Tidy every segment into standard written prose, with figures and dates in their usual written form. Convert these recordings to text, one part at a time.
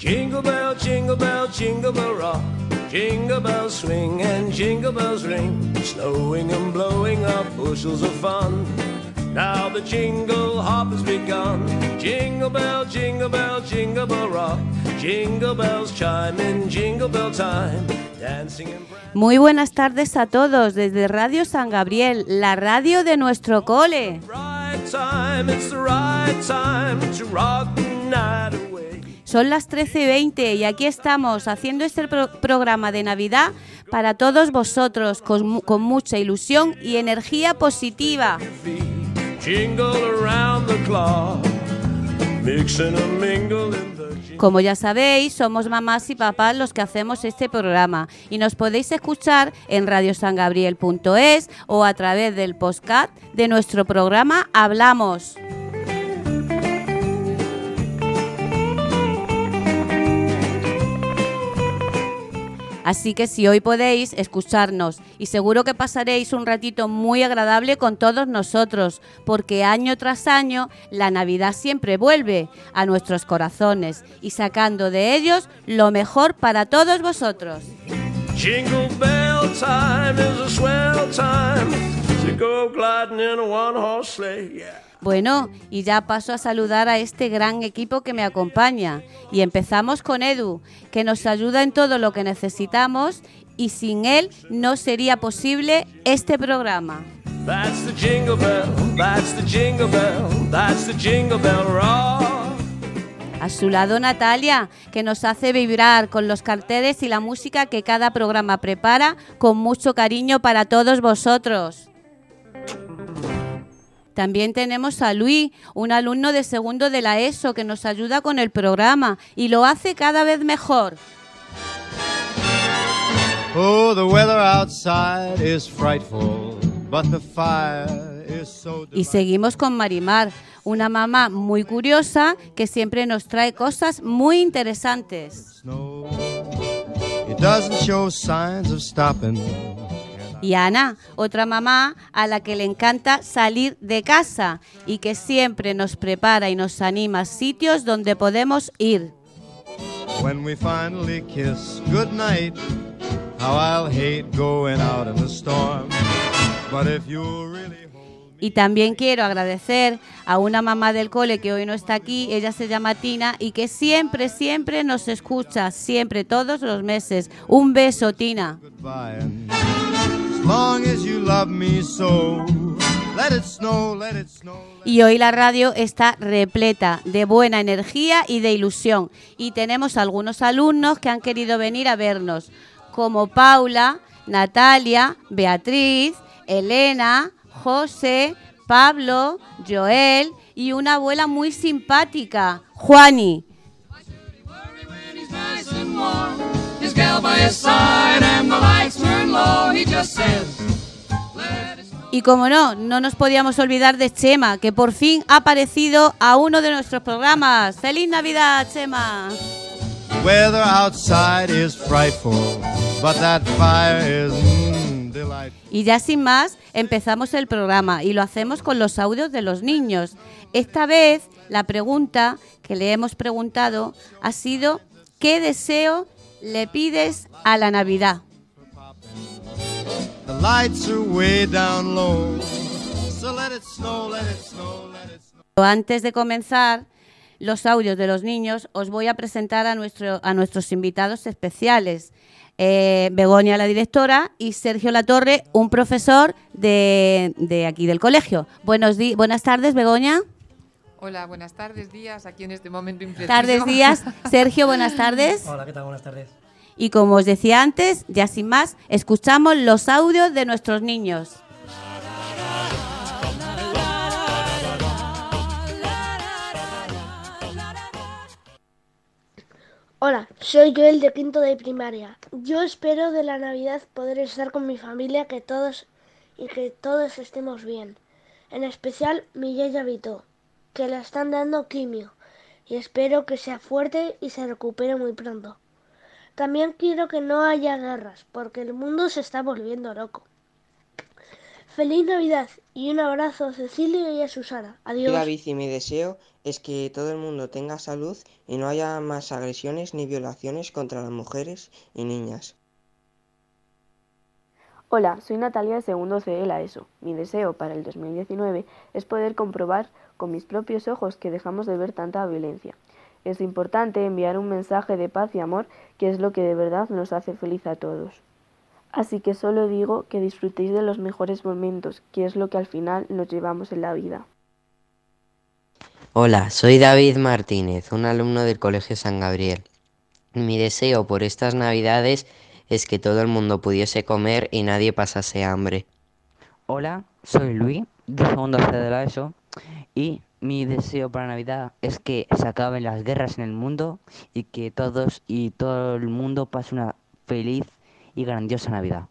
Jingle bell, jingle bell, jingle bell rock. Jingle bells swing and jingle bells ring, snowing and blowing up bushels of fun. Now the jingle hop has begun. Jingle bell, jingle bell, jingle bell rock. Jingle bells chime in jingle bell time. Dancing and Muy buenas tardes a todos desde Radio San Gabriel, la radio de nuestro cole. right time, it's the right time to rock the night away. Son las 13:20 y aquí estamos haciendo este programa de Navidad para todos vosotros con mucha ilusión y energía positiva. Jingle around the clock, mixing and mingling the jingle. Como ya sabéis, somos mamás y papás los que hacemos este programa y nos podéis escuchar en radiosangabriel.es o a través del podcast de nuestro programa Hablamos. Así que si hoy podéis escucharnos y seguro que pasaréis un ratito muy agradable con todos nosotros, porque año tras año la Navidad siempre vuelve a nuestros corazones y sacando de ellos lo mejor para todos vosotros. Jingle bell time is a swell time to go gliding in a one-horse sleigh. Yeah. Bueno, y ya paso a saludar a este gran equipo que me acompaña. Y empezamos con Edu, que nos ayuda en todo lo que necesitamos y sin él no sería posible este programa. That's the jingle bell, that's the jingle bell, that's the jingle bell rock. A su lado Natalia, que nos hace vibrar con los carteles y la música que cada programa prepara con mucho cariño para todos vosotros. También tenemos a Luis, un alumno de segundo de la ESO que nos ayuda con el programa y lo hace cada vez mejor. Oh, the weather outside is frightful, but the fire is so Y seguimos con Marimar, una mamá muy curiosa que siempre nos trae cosas muy interesantes. snow. It doesn't show signs of stopping. Y Ana, otra mamá a la que le encanta salir de casa y que siempre nos prepara y nos anima a sitios donde podemos ir. When we finally kiss goodnight, how I'll hate going out in the storm. But if you really hold Y también quiero agradecer a una mamá del cole que hoy no está aquí, ella se llama Tina y que siempre nos escucha, siempre, todos los meses. Un beso, Tina. goodbye, and as long as you love me so, let it snow, let it snow. Y hoy la radio está repleta de buena energía y de ilusión. Y tenemos algunos alumnos que han querido venir a vernos, como Paula, Natalia, Beatriz, Elena, José, Pablo, Joel y una abuela muy simpática, Juani. Nice and warm, his gal by his side and the lights turn low, he just says, let it snow. Y como no nos podíamos olvidar de Chema, que por fin ha aparecido a uno de nuestros programas. ¡Feliz Navidad, Chema! The weather outside is frightful, but that fire is delightful. Y ya sin más, empezamos el programa y lo hacemos con los audios de los niños. Esta vez, la pregunta que le hemos preguntado ha sido ¿qué deseo le pides a la Navidad? The lights are way down low, so let it snow, let it snow, let it snow. Antes de comenzar los audios de los niños, os voy a presentar a nuestros invitados especiales. Begoña, la directora, y Sergio Latorre, un profesor de aquí del colegio. Buenas tardes, Begoña. Hola, buenas tardes, días, aquí en este momento impreciso. Tardes, días. Sergio, buenas tardes. Hola, ¿qué tal? Buenas tardes. Y como os decía antes, ya sin más, escuchamos los audios de nuestros niños. Hola, soy Joel de quinto de primaria. Yo espero de la Navidad poder estar con mi familia, que todos estemos bien. En especial mi yaya Vito, que le están dando quimio, y espero que sea fuerte y se recupere muy pronto. También quiero que no haya guerras, porque el mundo se está volviendo loco. ¡Feliz Navidad! Y un abrazo a Cecilio y a Susana. Soy Adiós. David y mi deseo es que todo el mundo tenga salud y no haya más agresiones ni violaciones contra las mujeres y niñas. Hola, soy Natalia de segundo C de la ESO. Mi deseo para el 2019 es poder comprobar con mis propios ojos que dejamos de ver tanta violencia. Es importante enviar un mensaje de paz y amor, que es lo que de verdad nos hace feliz a todos. Así que solo digo que disfrutéis de los mejores momentos, que es lo que al final nos llevamos en la vida. Hola, soy David Martínez, un alumno del Colegio San Gabriel. Mi deseo por estas Navidades es que todo el mundo pudiese comer y nadie pasase hambre. Hola, soy Luis, de segundo C de la ESO, y mi deseo para Navidad es que se acaben las guerras en el mundo y que todos y todo el mundo pase una feliz y grandiosa Navidad.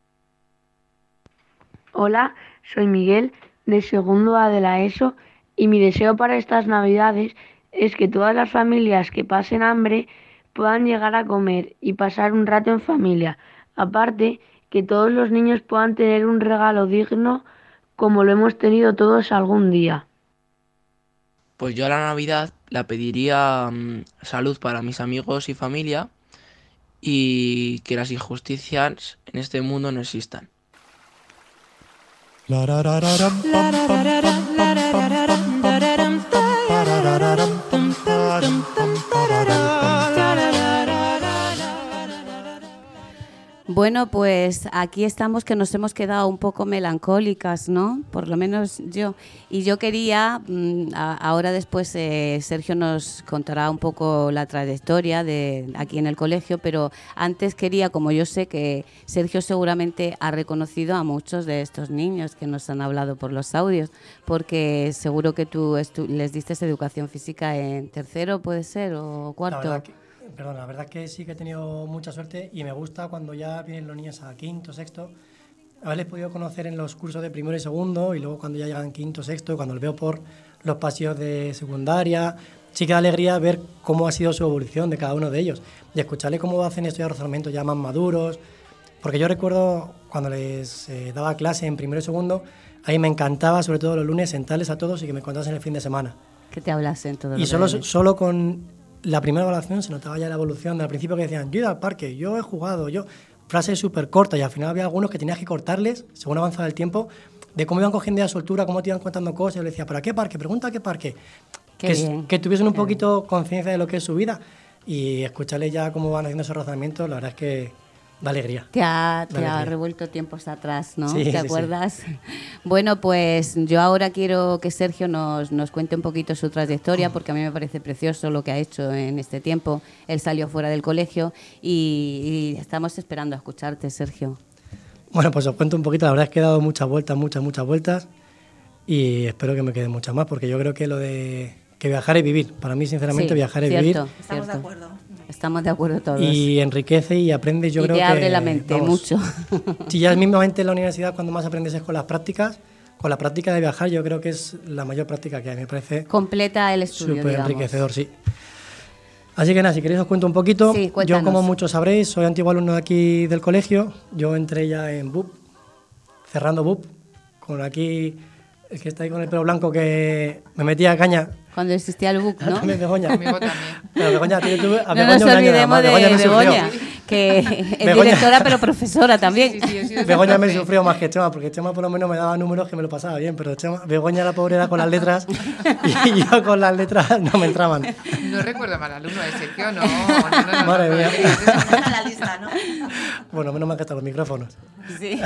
Hola, soy Miguel, de segundo A de la ESO, y mi deseo para estas Navidades es que todas las familias que pasen hambre puedan llegar a comer y pasar un rato en familia. Aparte, que todos los niños puedan tener un regalo digno como lo hemos tenido todos algún día. Pues yo a la Navidad la pediría salud para mis amigos y familia y que las injusticias en este mundo no existan. Bueno, pues aquí estamos que nos hemos quedado un poco melancólicas, ¿no? Por lo menos yo. Y yo quería, ahora después Sergio nos contará un poco la trayectoria de aquí en el colegio, pero antes quería, como yo sé que Sergio seguramente ha reconocido a muchos de estos niños que nos han hablado por los audios, porque seguro que tú les diste educación física en tercero, ¿puede ser? ¿O cuarto? La verdad que sí que he tenido mucha suerte y me gusta cuando ya vienen los niños a quinto, sexto, haberles podido conocer en los cursos de primero y segundo y luego cuando ya llegan quinto, sexto, cuando los veo por los pasillos de secundaria, sí que da alegría ver cómo ha sido su evolución de cada uno de ellos y escucharle cómo hacen estudiar razonamientos ya más maduros, porque yo recuerdo cuando les daba clase en primero y segundo, ahí me encantaba, sobre todo los lunes, sentarles a todos y que me contasen el fin de semana. Que te hablasen todo y solo con la primera evaluación se notaba ya la evolución. Al principio que decían, yo he ido al parque, yo he jugado, frases súper cortas, y al final había algunos que tenías que cortarles, según avanzaba el tiempo, de cómo iban cogiendo ya soltura, cómo te iban contando cosas. Yo les decía, ¿para qué parque? Pregunta qué parque. Que tuviesen un poquito conciencia de lo que es su vida y escucharles ya cómo van haciendo esos razonamientos, la verdad es que da alegría. Te ha revuelto tiempos atrás, ¿no? Sí, ¿Te acuerdas? Sí. Bueno, pues yo ahora quiero que Sergio nos cuente un poquito su trayectoria, porque a mí me parece precioso lo que ha hecho en este tiempo. Él salió fuera del colegio y estamos esperando a escucharte, Sergio. Bueno, pues os cuento un poquito. La verdad es que he dado muchas vueltas y espero que me queden muchas más, porque yo creo que lo de que viajar es vivir. Para mí, sinceramente, viajar es vivir. Estamos de acuerdo. Estamos de acuerdo todos. Y enriquece y aprendes, yo creo que... Y te abre la mente, mucho. Si ya mismamente en la universidad cuando más aprendes es con las prácticas, con la práctica de viajar yo creo que es la mayor práctica que hay, me parece... Completa el estudio, súper enriquecedor, sí. Así que nada, si queréis os cuento un poquito. Sí, yo, como muchos sabréis, soy antiguo alumno de aquí del colegio. Yo entré ya en BUP, cerrando BUP, con aquí... El que está ahí con el pelo blanco que me metía caña. Cuando existía el BUC, ¿no? También Begoña. Conmigo también. Pero Begoña, no nos olvidemos de Begoña, que es directora pero profesora también. Sí, Begoña me sufrió más que Chema, porque Chema por lo menos me daba números que me lo pasaba bien, pero Begoña la pobre era con las letras y yo con las letras no me entraban. No recuerdo mal alumno de Sergio, no. Madre mía. La lista, ¿no? Bueno, menos mal que están los micrófonos. Sí.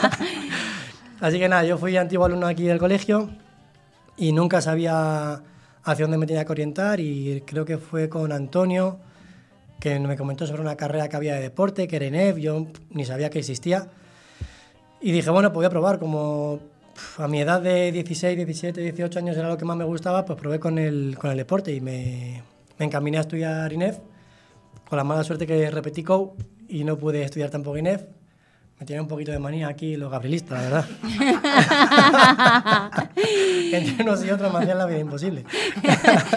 Así que nada, yo fui antiguo alumno aquí del colegio y nunca sabía hacia dónde me tenía que orientar, y creo que fue con Antonio que me comentó sobre una carrera que había de deporte, que era INEF, yo ni sabía que existía. Y dije, bueno, pues voy a probar, como a mi edad de 16, 17, 18 años era lo que más me gustaba, pues probé con el deporte y me encaminé a estudiar INEF, con la mala suerte que repetí COU y no pude estudiar tampoco INEF. Me tiene un poquito de manía aquí los gabrielistas, la verdad. Entre unos y otros me hacían la vida imposible.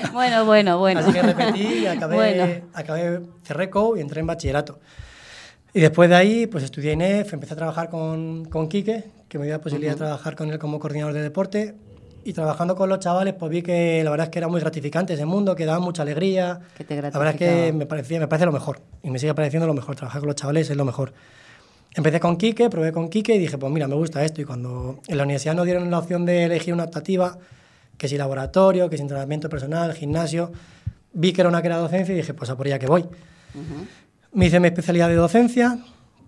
Bueno. Así que repetí y acabé, cerré COU y entré en bachillerato. Y después de ahí, pues estudié INEF, empecé a trabajar con Quique, que me dio la posibilidad de trabajar con él como coordinador de deporte. Y trabajando con los chavales, pues vi que la verdad es que era muy gratificante ese mundo, que daba mucha alegría. Que te la verdad es que me parece lo mejor. Y me sigue pareciendo lo mejor. Trabajar con los chavales es lo mejor. Empecé con Quique, probé con Quique y dije, pues mira, me gusta esto. Y cuando en la universidad nos dieron la opción de elegir una optativa, que si laboratorio, que si entrenamiento personal, gimnasio, vi que era una que era docencia y dije, pues a por ella que voy. Me hice mi especialidad de docencia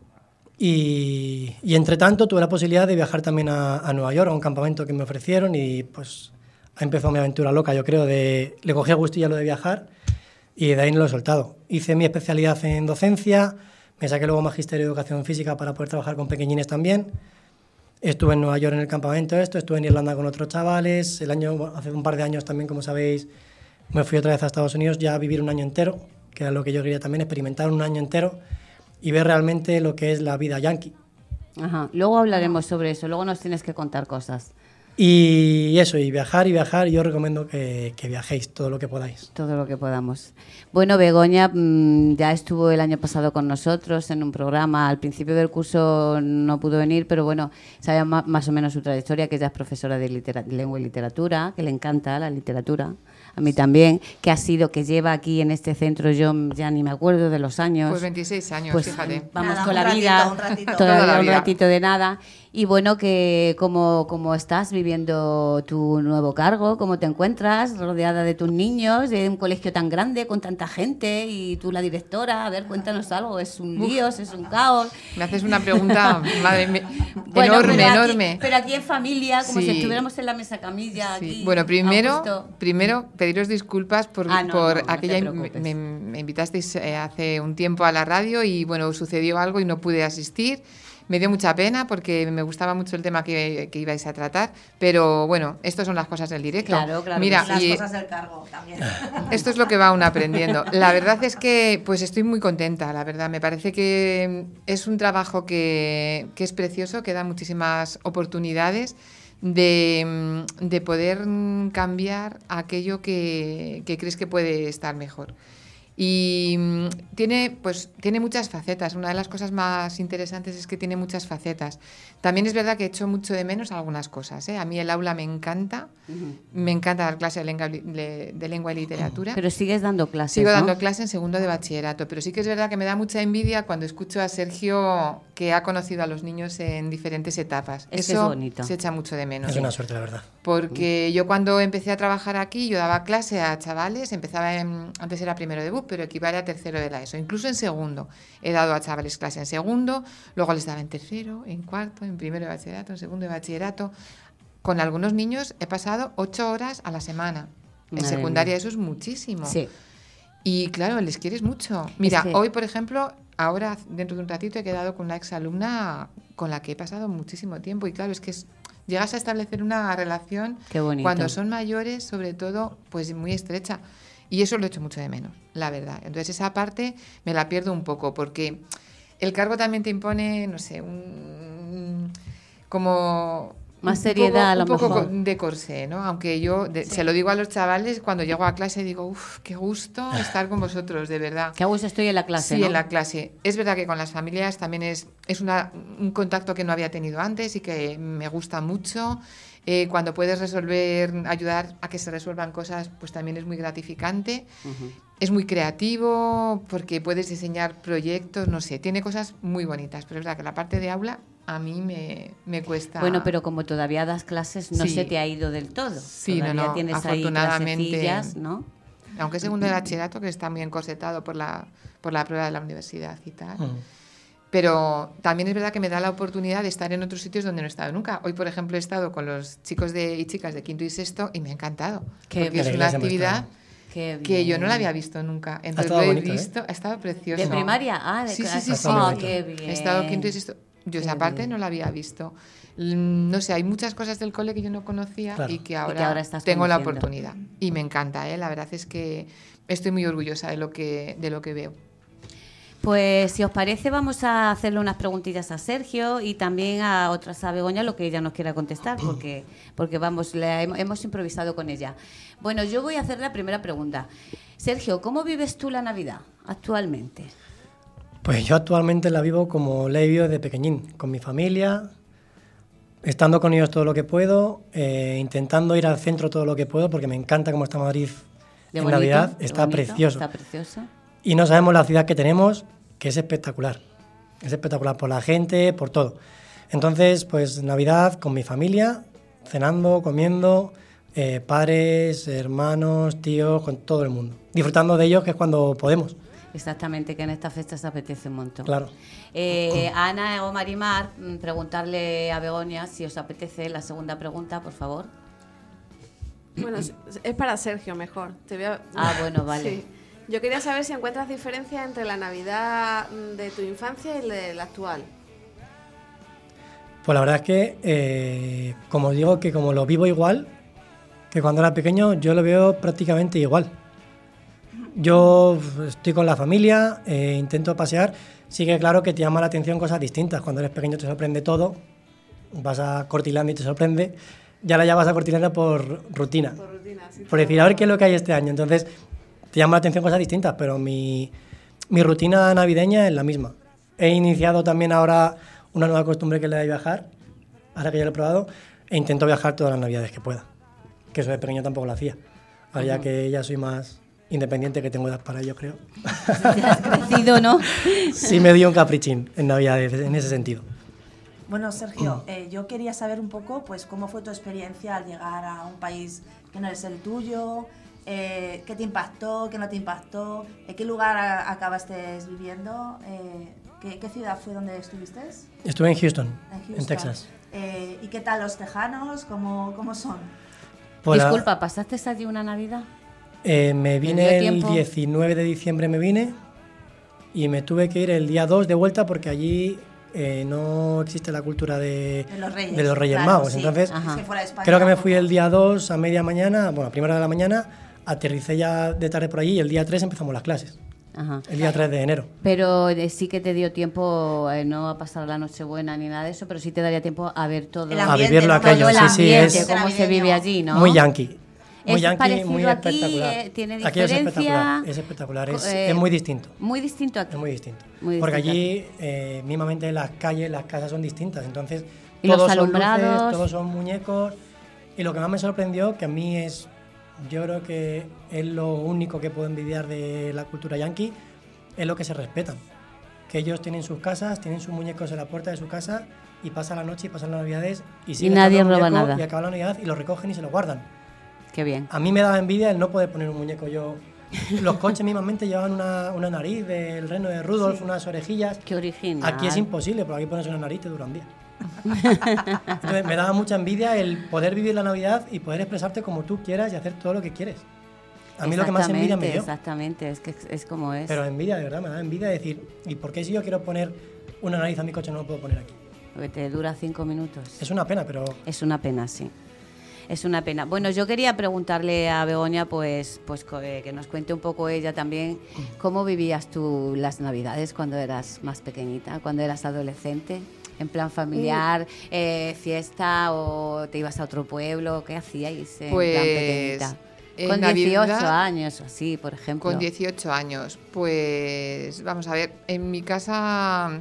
y entre tanto tuve la posibilidad de viajar también a Nueva York, a un campamento que me ofrecieron y pues ahí empezó mi aventura loca, yo creo, le cogí a gustillo a lo de viajar y de ahí no lo he soltado. Hice mi especialidad en docencia, me saqué luego magisterio de educación física para poder trabajar con pequeñines también. Estuve en Nueva York en el campamento estuve en Irlanda con otros chavales, hace un par de años también, como sabéis, me fui otra vez a Estados Unidos ya a vivir un año entero, que era lo que yo quería también, experimentar un año entero y ver realmente lo que es la vida yankee. Ajá. Luego hablaremos sobre eso, luego nos tienes que contar cosas. Y eso, y viajar, yo recomiendo que viajéis todo lo que podáis. Todo lo que podamos. Bueno, Begoña ya estuvo el año pasado con nosotros en un programa. Al principio del curso no pudo venir, pero bueno, sabía más o menos su trayectoria, que ella es profesora de lengua y literatura, que le encanta la literatura. A mí también, que lleva aquí en este centro, yo ya ni me acuerdo de los años. Pues 26 años, pues, fíjate. Vamos Nada, con la ratito, vida, un ratito. todavía un ratito de nada. Y bueno, que cómo estás viviendo tu nuevo cargo, cómo te encuentras rodeada de tus niños, de un colegio tan grande, con tanta gente, y tú la directora. A ver, cuéntanos algo, ¿es un lío, es un caos? Me haces una pregunta, madre mía, bueno, enorme. Pero aquí en familia, como Sí. si estuviéramos en la mesa camilla. Sí. Aquí, Bueno, primero Augusto. pediros disculpas por no aquella... te preocupes. me invitasteis hace un tiempo a la radio y bueno, sucedió algo y no pude asistir. Me dio mucha pena porque me gustaba mucho el tema que ibais a tratar, pero bueno, estas son las cosas del directo. Claro. Mira, Las cosas del cargo también. esto es lo que va uno aprendiendo. La verdad es que pues estoy muy contenta, la verdad. Me parece que es un trabajo que es precioso, que da muchísimas oportunidades de poder cambiar aquello que crees que puede estar mejor. Y tiene muchas facetas. Una de las cosas más interesantes es que tiene muchas facetas. También es verdad que echo mucho de menos algunas cosas, ¿eh? A mí el aula me encanta. Me encanta dar clase de lengua y literatura. Pero sigues dando clases, Sigo ¿no? dando clase en segundo de bachillerato, pero sí que es verdad que me da mucha envidia cuando escucho a Sergio, que ha conocido a los niños en diferentes etapas. Es que Eso es bonito. se echa mucho de menos. Es una suerte, la verdad. Porque yo cuando empecé a trabajar aquí, yo daba clase a chavales, antes era primero de BUP, pero equivale a tercero de la ESO. Incluso en segundo he dado a chavales clase en segundo, luego les daba en tercero, en cuarto, en primero de bachillerato, en segundo de bachillerato. Con algunos niños he pasado 8 horas a la semana. En Madre secundaria mía. eso es muchísimo. Sí. Y claro, les quieres mucho. Mira, Es que- hoy, por ejemplo, ahora dentro de un ratito he quedado con una exalumna con la que he pasado muchísimo tiempo. Y claro, es que llegas a establecer una relación Qué bonito. cuando son mayores, sobre todo, pues muy estrecha. Y eso lo echo mucho de menos, la verdad. Entonces esa parte me la pierdo un poco porque el cargo también te impone, no sé, como... Más seriedad, a lo un poco mejor. de corsé, ¿no? Aunque yo se lo digo a los chavales cuando llego a clase, digo, uff, qué gusto estar con vosotros, de verdad. Qué gusto estoy en la clase, Sí, ¿no? en la clase. Es verdad que con las familias también es un contacto que no había tenido antes y que me gusta mucho. Cuando puedes ayudar a que se resuelvan cosas, pues también es muy gratificante. Es muy creativo porque puedes diseñar proyectos, no sé, tiene cosas muy bonitas. Pero es verdad que la parte de aula a mí me cuesta... Bueno, pero como todavía das clases, no Sí. se te ha ido del todo. Sí, Todavía no, tienes ahí afortunadamente, clasecillas, ¿no? Aunque es segundo de bachillerato, que está muy encorsetado por la prueba de la universidad y tal. Pero también es verdad que me da la oportunidad de estar en otros sitios donde no he estado nunca. Hoy, por ejemplo, he estado con los chicos y chicas de quinto y sexto y me ha encantado. Qué porque es bien. una actividad Qué que yo no bien. la había visto nunca. Entonces estado lo he bonito, ¿eh? visto, ha estado precioso. ¿De primaria? Ah, de sí, sí, clase. sí, sí. Ah, qué bien. He estado quinto y sexto. Yo esa Qué parte bien. no la había visto. No sé, hay muchas cosas del cole que yo no conocía Claro. y que Y ahora, que ahora estás tengo la conociendo. oportunidad. Y me encanta, ¿eh? La verdad es que estoy muy orgullosa de lo que veo. Pues si os parece vamos a hacerle unas preguntillas a Sergio y también a otras a Begoña lo que ella nos quiera contestar porque vamos, hemos improvisado con ella. Bueno, yo voy a hacer la primera pregunta. Sergio, ¿cómo vives tú la Navidad actualmente? Pues yo actualmente la vivo como la he vivido desde pequeñín, con mi familia, estando con ellos todo lo que puedo, intentando ir al centro todo lo que puedo, porque me encanta cómo está Madrid De en bonito, Navidad, de está bonito, precioso. Está precioso. Y no sabemos la ciudad que tenemos, que es espectacular. Es espectacular por la gente, por todo. Entonces, pues Navidad con mi familia, cenando, comiendo, padres, hermanos, tíos, con todo el mundo. Disfrutando de ellos, que es cuando podemos. Exactamente, que en esta fiesta se apetece un montón. Claro. Ana o Marimar, preguntarle a Begoña si os apetece la segunda pregunta, por favor. Bueno, es para Sergio mejor. Bueno, vale. Sí. Yo quería saber si encuentras diferencia entre la Navidad de tu infancia y de la actual. Pues la verdad es que, como digo, que como lo vivo igual, que cuando era pequeño, yo lo veo prácticamente igual. Yo estoy con la familia, intento pasear. Sí que claro que te llama la atención cosas distintas. Cuando eres pequeño te sorprende todo. Vas a Cortilandia y te sorprende. Ya vas a Cortilandia por rutina. Por decir, a ver qué es lo que hay este año. Entonces, te llama la atención cosas distintas, pero mi rutina navideña es la misma. He iniciado también ahora una nueva costumbre que es la de viajar, ahora que ya lo he probado, e intento viajar todas las navidades que pueda. Que eso de pequeño tampoco lo hacía. Ahora ya que ya soy más independiente, que tengo edad para ello, creo. Has crecido, ¿no? Sí me dio un caprichín en navidades, en ese sentido. Bueno, Sergio, yo quería saber un poco pues cómo fue tu experiencia al llegar a un país que no es el tuyo, qué te impactó, qué no te impactó, en qué lugar acabaste viviendo, qué ciudad fue donde estuviste. Estuve en Houston, en Texas. ¿Y qué tal los tejanos? ¿Cómo son? Disculpa, ¿pasaste allí una Navidad? Me vine el 19 de diciembre, me vine y me tuve que ir el día 2 de vuelta porque allí no existe la cultura de los Reyes claro, Magos. sí. Entonces, España, creo que me fui el día 2 a media mañana, bueno, a primera hora de la mañana, aterricé ya de tarde por allí y el día 3 empezamos las clases. Ajá. El día 3 de enero. Pero sí que te dio tiempo, no a pasar la Nochebuena ni nada de eso, pero sí te daría tiempo a ver todo el ambiente, a vivirlo aquello, el sí, ambiente, sí, es cómo se vive allí, ¿no? Muy yankee. Muy ¿Es yankee, parecido muy aquí? espectacular. ¿Tiene Aquí es diferencia? espectacular, es muy distinto. Muy distinto aquí. Es muy distinto. Muy porque distinto allí, mismamente las calles, las casas son distintas, entonces ¿Y todos los son alumbrados? luces, todos son muñecos, y lo que más me sorprendió, que a mí es, yo creo que es lo único que puedo envidiar de la cultura yankee, es lo que se respetan. Que ellos tienen sus casas, tienen sus muñecos en la puerta de su casa, y pasa la noche y pasan las navidades, y nadie roba nada. Y acaba la Navidad y lo recogen y se lo guardan. Qué bien. A mí me daba envidia el no poder poner un muñeco yo. Los coches mismamente llevaban una nariz del reno de Rudolf, unas orejillas. Qué original. Aquí es imposible, porque aquí pones una nariz y te dura un día. Entonces me daba mucha envidia el poder vivir la Navidad y poder expresarte como tú quieras y hacer todo lo que quieres. A mí lo que más envidia me dio. Exactamente, es que es como es. Pero envidia, de verdad, me da envidia decir, ¿y por qué si yo quiero poner una nariz a mi coche no lo puedo poner aquí? Porque te dura 5 minutos. Es una pena, pero... Es una pena, sí. Es una pena. Bueno, yo quería preguntarle a Begoña, pues que nos cuente un poco ella también, ¿cómo vivías tú las Navidades cuando eras más pequeñita, cuando eras adolescente? ¿En plan familiar, fiesta o te ibas a otro pueblo? ¿Qué hacíais en plan pequeñita? Con Navidad, 18 años o así, por ejemplo. Con 18 años, pues vamos a ver, en mi casa...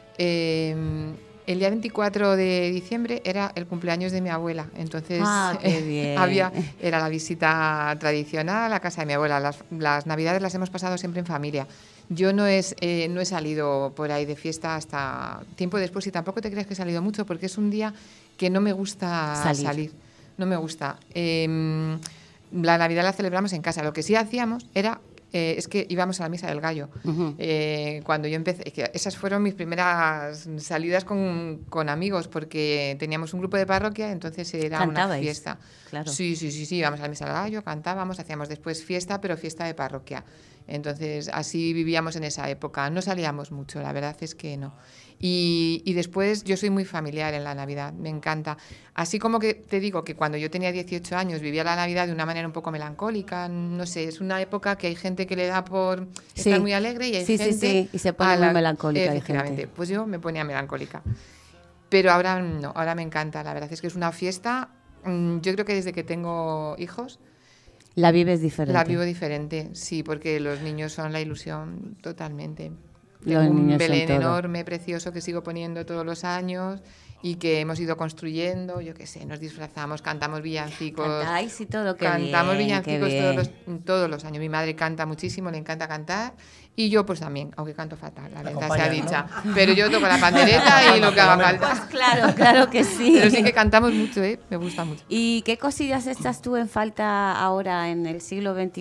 el día 24 de diciembre era el cumpleaños de mi abuela, entonces qué bien. Era la visita tradicional a la casa de mi abuela. Las Navidades las hemos pasado siempre en familia. Yo no he salido por ahí de fiesta hasta tiempo después y tampoco te creas que he salido mucho porque es un día que no me gusta salir. No me gusta. La Navidad la celebramos en casa. Lo que sí hacíamos era... es que íbamos a la Misa del Gallo. Uh-huh. Cuando yo empecé, esas fueron mis primeras salidas con amigos, porque teníamos un grupo de parroquia, entonces era una fiesta. Claro. Sí, íbamos a la Misa del Gallo, cantábamos, hacíamos después fiesta, pero fiesta de parroquia. Entonces así vivíamos en esa época. No salíamos mucho, la verdad es que no. Y después yo soy muy familiar en la Navidad, me encanta. Así como que te digo que cuando yo tenía 18 años vivía la Navidad de una manera un poco melancólica, no sé, es una época que hay gente que le da por estar muy alegre y hay gente... y se pone muy melancólica. Efectivamente, pues yo me ponía melancólica. Pero ahora no, ahora me encanta, la verdad es que es una fiesta, yo creo que desde que tengo hijos... ¿La vives diferente? La vivo diferente, sí, porque los niños son la ilusión totalmente. Tengo Los un niños son Belén todo. enorme, precioso, que sigo poniendo todos los años y que hemos ido construyendo, yo qué sé, nos disfrazamos, cantamos villancicos. Cantáis y todo, qué Cantamos bien, qué villancicos bien. todos los años. Mi madre canta muchísimo, le encanta cantar. Y yo pues también, aunque canto fatal, la verdad sea acompañas, dicha. ¿no? Pero yo toco la pandereta y lo que haga falta. Pues claro que sí. Pero sí que cantamos mucho, me gusta mucho. ¿Y qué cosillas echas tú en falta ahora en el siglo XXI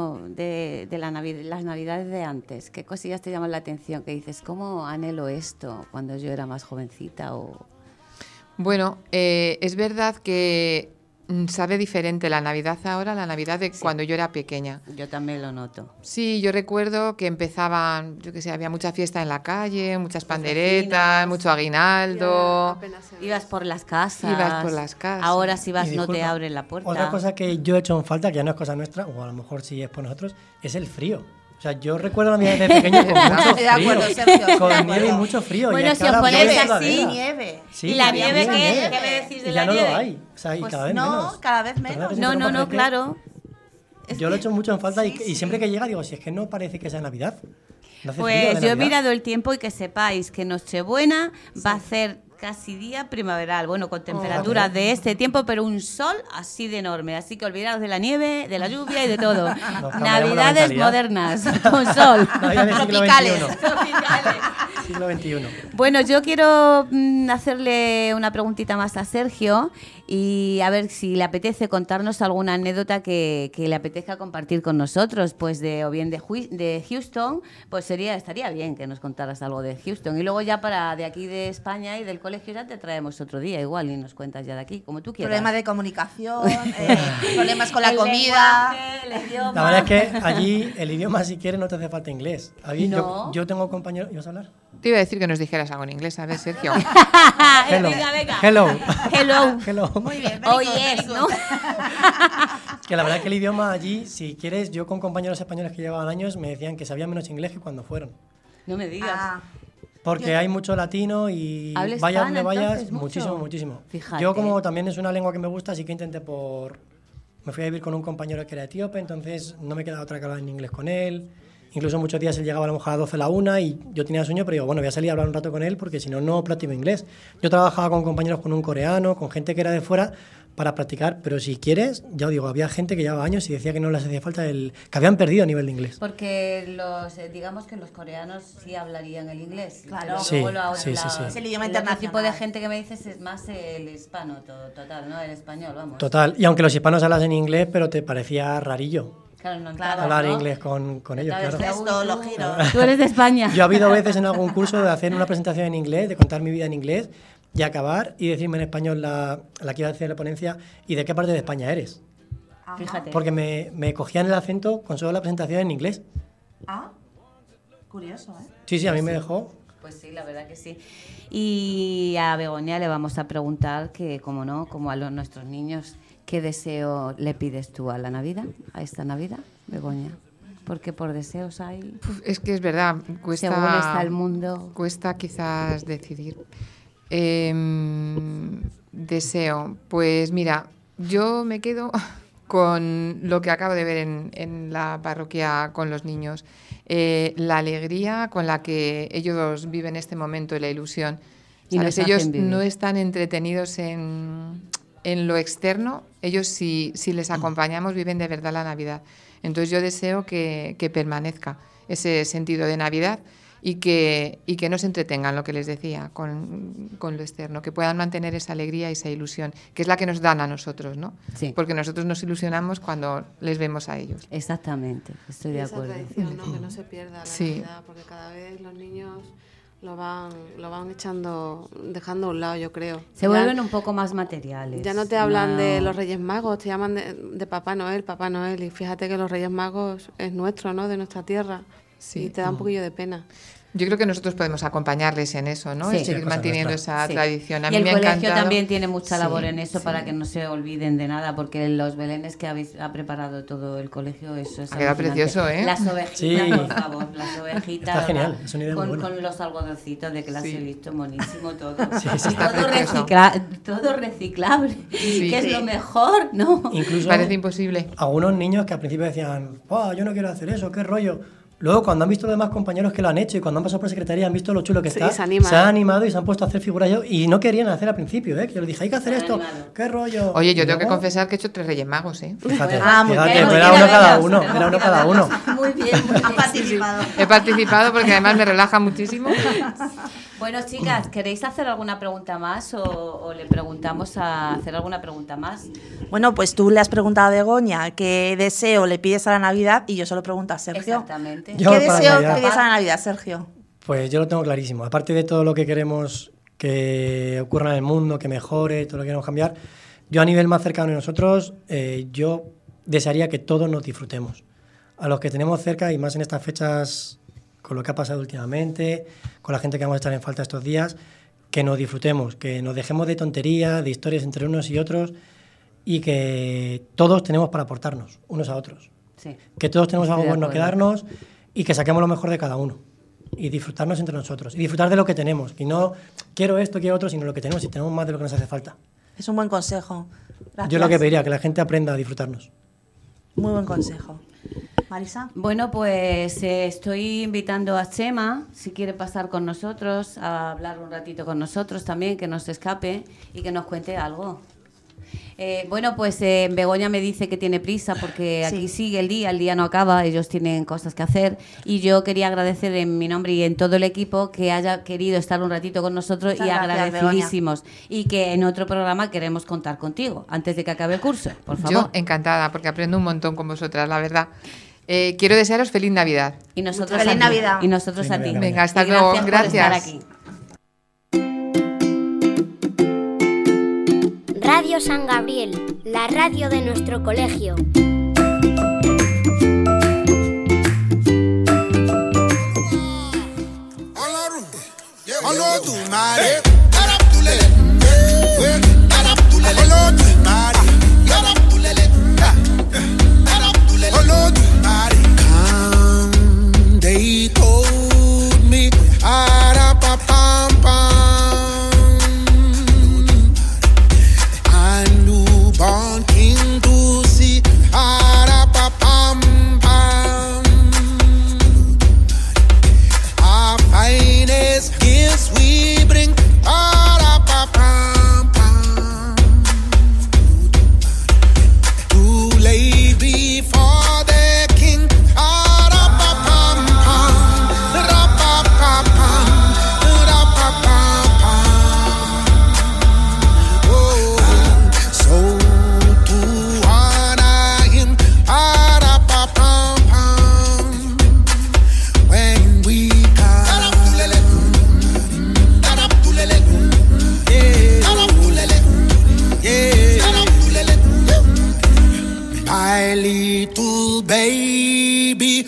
de las navidades de antes? ¿Qué cosillas te llaman la atención? Que dices, ¿cómo anhelo esto cuando yo era más jovencita? Bueno, es verdad que sabe diferente la Navidad ahora a la Navidad de cuando yo era pequeña. Yo también lo noto. Sí, yo recuerdo que empezaban, yo qué sé, había mucha fiesta en la calle, muchas panderetas, mucho aguinaldo. Ibas por las casas. Ibas por las casas. Ahora si vas Y no te disculpa, abren la puerta. Otra cosa que yo he hecho en falta, que ya no es cosa nuestra, o a lo mejor sí es por nosotros, es el frío. O sea, yo recuerdo la Navidad de pequeño con mucho De acuerdo, frío, Sergio, con de nieve y acuerdo. mucho frío. Bueno, y es si que os ahora ponéis viene la así, vela. nieve. Sí, ¿Y la había nieve mucha qué? nieve. ¿Qué me decís de Y la ya no nieve? lo hay. O sea, y Pues cada vez no, menos. cada vez Perdona menos. que se No, interrumpa, pero es que claro. Yo lo he hecho mucho en falta Sí, y siempre que llega digo, si es que no parece que sea Navidad. No hace frío Pues de yo he Navidad. mirado el tiempo y que sepáis que Nochebuena va a ser casi día primaveral, bueno, con temperaturas de este tiempo, pero un sol así de enorme. Así que olvidaos de la nieve, de la lluvia y de todo. cambiamos la Navidades mentalidad. modernas, con sol. Navidades siglo Tropicales. XXI. Siglo XXI. Bueno, yo quiero hacerle una preguntita más a Sergio y a ver si le apetece contarnos alguna anécdota que le apetezca compartir con nosotros, pues o bien de Houston, pues estaría bien que nos contaras algo de Houston. Y luego ya de aquí de España y del colegio ya te traemos otro día igual y nos cuentas ya de aquí, como tú quieras. Problemas de comunicación, problemas con la El comida. lenguaje, el idioma. La verdad es que allí el idioma, si quieres, no te hace falta inglés. No. Yo tengo compañeros... ¿Ibas a hablar? Te iba a decir que nos dijeras algo en inglés, a ver, Sergio. Hello. Venga. Hello. Hello. Hello. Muy bien, Oh, very good, yes, very good. ¿no? Que la verdad es que el idioma allí, si quieres, yo con compañeros españoles que llevaban años me decían que sabían menos inglés que cuando fueron. No me digas. Porque hay mucho latino y ¿Habla vayas hispana, donde vayas, entonces, mucho? muchísimo, muchísimo. Fíjate. Yo como también es una lengua que me gusta, así que intenté me fui a vivir con un compañero que era etíope, entonces no me quedaba otra que hablar en inglés con él. Incluso muchos días él llegaba a lo mejor a las 12 de la 1 y yo tenía sueño, pero digo, bueno, voy a salir a hablar un rato con él porque si no, no practico inglés. Yo trabajaba con compañeros con un coreano, con gente que era de fuera para practicar, pero si quieres, ya os digo, había gente que llevaba años y decía que no les hacía falta que habían perdido a nivel de inglés. Porque digamos que los coreanos sí hablarían el inglés. Claro. Pero Sí, luego sí. Es el idioma el otro internacional. tipo de gente que me dices es más el hispano total, ¿no? El español, vamos. Total, y aunque los hispanos hablasen inglés, pero te parecía rarillo Claro, no hablar ¿no? inglés con ellos, Claro, claro. Esto, los giros. Tú eres de España. Yo ha habido veces en algún curso de hacer una presentación en inglés, de contar mi vida en inglés y acabar y decirme en español la que iba a hacer la ponencia y de qué parte de España eres. Fíjate. Porque me cogían el acento con solo la presentación en inglés. Ah, curioso, ¿eh? Sí, a mí me dejó. Pues sí, la verdad que sí. Y a Begoña le vamos a preguntar que, como no, como a nuestros niños, ¿qué deseo le pides tú a la Navidad, a esta Navidad, Begoña? Porque por deseos hay... Es que es verdad, cuesta... Según está el mundo... Cuesta quizás decidir. Deseo, pues mira, yo me quedo con lo que acabo de ver en la parroquia con los niños. La alegría con la que ellos viven este momento y la ilusión. Y nos ¿Sabes? Ellos hacen vivir. no están entretenidos en lo externo, ellos si les acompañamos viven de verdad la Navidad. Entonces yo deseo que permanezca ese sentido de Navidad y que no se entretengan, lo que les decía, con lo externo, que puedan mantener esa alegría y esa ilusión, que es la que nos dan a nosotros, ¿no? Sí. Porque nosotros nos ilusionamos cuando les vemos a ellos. Exactamente, estoy de Esa acuerdo. tradición, ¿no? Que no se pierda la Sí. Navidad, porque cada vez los niños lo van dejando a un lado, yo creo. Se vuelven un poco más materiales. Ya no te hablan de los Reyes Magos, te llaman de Papá Noel, y fíjate que los Reyes Magos es nuestro, ¿no? De nuestra tierra. Sí. Y te da un poquillo de pena. Yo creo que nosotros podemos acompañarles en eso, ¿no? Sí. Y seguir cosa manteniendo nuestra. esa Sí. tradición. A Y mí el me ha colegio encantado. también tiene mucha labor Sí, en eso sí. para que no se olviden de nada, porque los belenes que ha preparado todo el colegio, eso es Ha quedado alucinante. precioso, ¿eh? Las ovejitas, Sí. por favor, las ovejitas. Está genial, ¿verdad? es una idea muy buena. Con los algodoncitos de que las Sí. he visto, monísimo todo. Sí, Y está todo, precioso. todo reciclable, Sí. que es lo mejor, ¿no? Incluso Parece imposible. algunos niños que al principio decían, "Buah, yo no quiero hacer eso, qué rollo". Luego, cuando han visto los demás compañeros que lo han hecho y cuando han pasado por secretaría, han visto lo chulo que Sí, está, se animan. han animado y se han puesto a hacer figuras. Y no querían hacer al principio, ¿eh? Que yo les dije, hay que hacer esto. ¿Qué rollo? Oye, yo Y tengo que luego, confesar que he hecho 3 Reyes Magos, ¿eh? Fíjate, muy fíjate, bien, pues muy era bien, uno cada venga, uno. venga, Era uno venga, cada uno. Muy bien, ha participado. He participado porque además me relaja muchísimo. Bueno, chicas, ¿queréis hacer alguna pregunta más o le preguntamos a hacer alguna pregunta más? Bueno, pues tú le has preguntado a Begoña qué deseo le pides a la Navidad y yo se lo pregunto a Sergio. Exactamente. Yo ¿Qué para deseo Navidad. pides a la Navidad, Sergio? Pues yo lo tengo clarísimo. Aparte de todo lo que queremos que ocurra en el mundo, que mejore, todo lo que queremos cambiar, yo a nivel más cercano de nosotros, yo desearía que todos nos disfrutemos. A los que tenemos cerca y más en estas fechas, con lo que ha pasado últimamente, con la gente que vamos a echar en falta estos días, que nos disfrutemos, que nos dejemos de tonterías, de historias entre unos y otros y que todos tenemos para aportarnos unos a otros. Sí. Que todos tenemos Estoy algo de bueno que acuerdo. darnos y que saquemos lo mejor de cada uno. Y disfrutarnos entre nosotros. Y disfrutar de lo que tenemos. Y no quiero esto, quiero otro, sino lo que tenemos y tenemos más de lo que nos hace falta. Es un buen consejo. Gracias. Yo lo que pediría, que la gente aprenda a disfrutarnos. Muy buen consejo. Marisa. Bueno, pues estoy invitando a Chema, si quiere pasar con nosotros, a hablar un ratito con nosotros también, que no se escape y que nos cuente algo. Bueno, pues Begoña me dice que tiene prisa porque Sí. aquí sigue el día no acaba, ellos tienen cosas que hacer y yo quería agradecer en mi nombre y en todo el equipo que haya querido estar un ratito con nosotros Muchas y gracias, agradecidísimos y que en otro programa queremos contar contigo antes de que acabe el curso, por favor. Yo encantada, porque aprendo un montón con vosotras, la verdad. Quiero desearos feliz Navidad. Y nosotros Feliz a ti. Navidad. Y nosotros a ti. Venga, hasta Y luego. gracias por estar Gracias. aquí. Radio San Gabriel, la radio de nuestro colegio. They told me, a newborn king to see, our finest gifts we bring, to lay before the king. So to honor him, when we come, my little baby.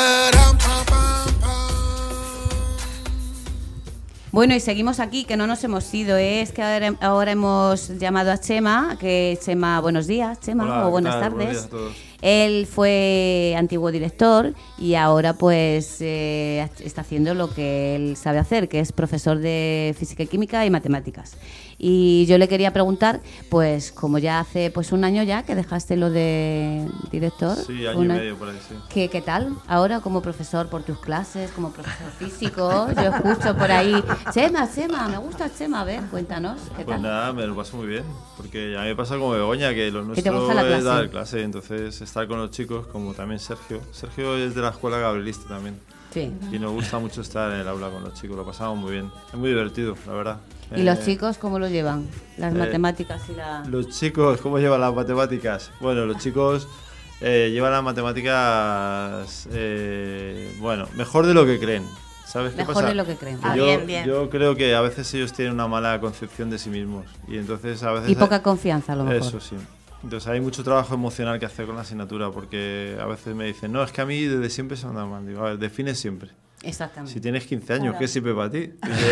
Bueno, y seguimos aquí, que no nos hemos ido. Es que ahora hemos llamado a Chema, que Chema, buenos días, Chema, Hola, o buenas ¿qué tal? tardes. Buenos días a todos. Él fue antiguo director y ahora pues está haciendo lo que él sabe hacer, que es profesor de física y química y matemáticas. Y yo le quería preguntar, pues como ya hace pues un año ya que dejaste lo de director. Sí, año y medio por ahí, sí. ¿Qué tal ahora como profesor por tus clases, como profesor físico? Yo escucho por ahí, Chema, me gusta Chema, a ver, cuéntanos, ¿qué Pues tal? nada, me lo paso muy bien, porque a mí me pasa como Begoña, que lo ¿Que te nuestro gusta la es clase? dar clase, entonces estar con los chicos, como también Sergio. Sergio es de la escuela gabrielista también. Sí. Y nos gusta mucho estar en el aula con los chicos, lo pasamos muy bien. Es muy divertido, la verdad. ¿Y los chicos cómo lo llevan? Las matemáticas y la... Los chicos, ¿cómo llevan las matemáticas? Bueno, los chicos llevan las matemáticas, bueno, mejor de lo que creen. ¿Sabes qué Mejor pasa? de lo que creen. Que Ah, bien. Yo creo que a veces ellos tienen una mala concepción de sí mismos. Y entonces a veces... Y poca confianza, a lo mejor. Eso sí. Entonces hay mucho trabajo emocional que hacer con la asignatura, porque a veces me dicen, no, es que a mí desde siempre se me da mal. Digo, a ver, define siempre. Exactamente. Si tienes 15 años, Claro. ¿qué sirve para ti?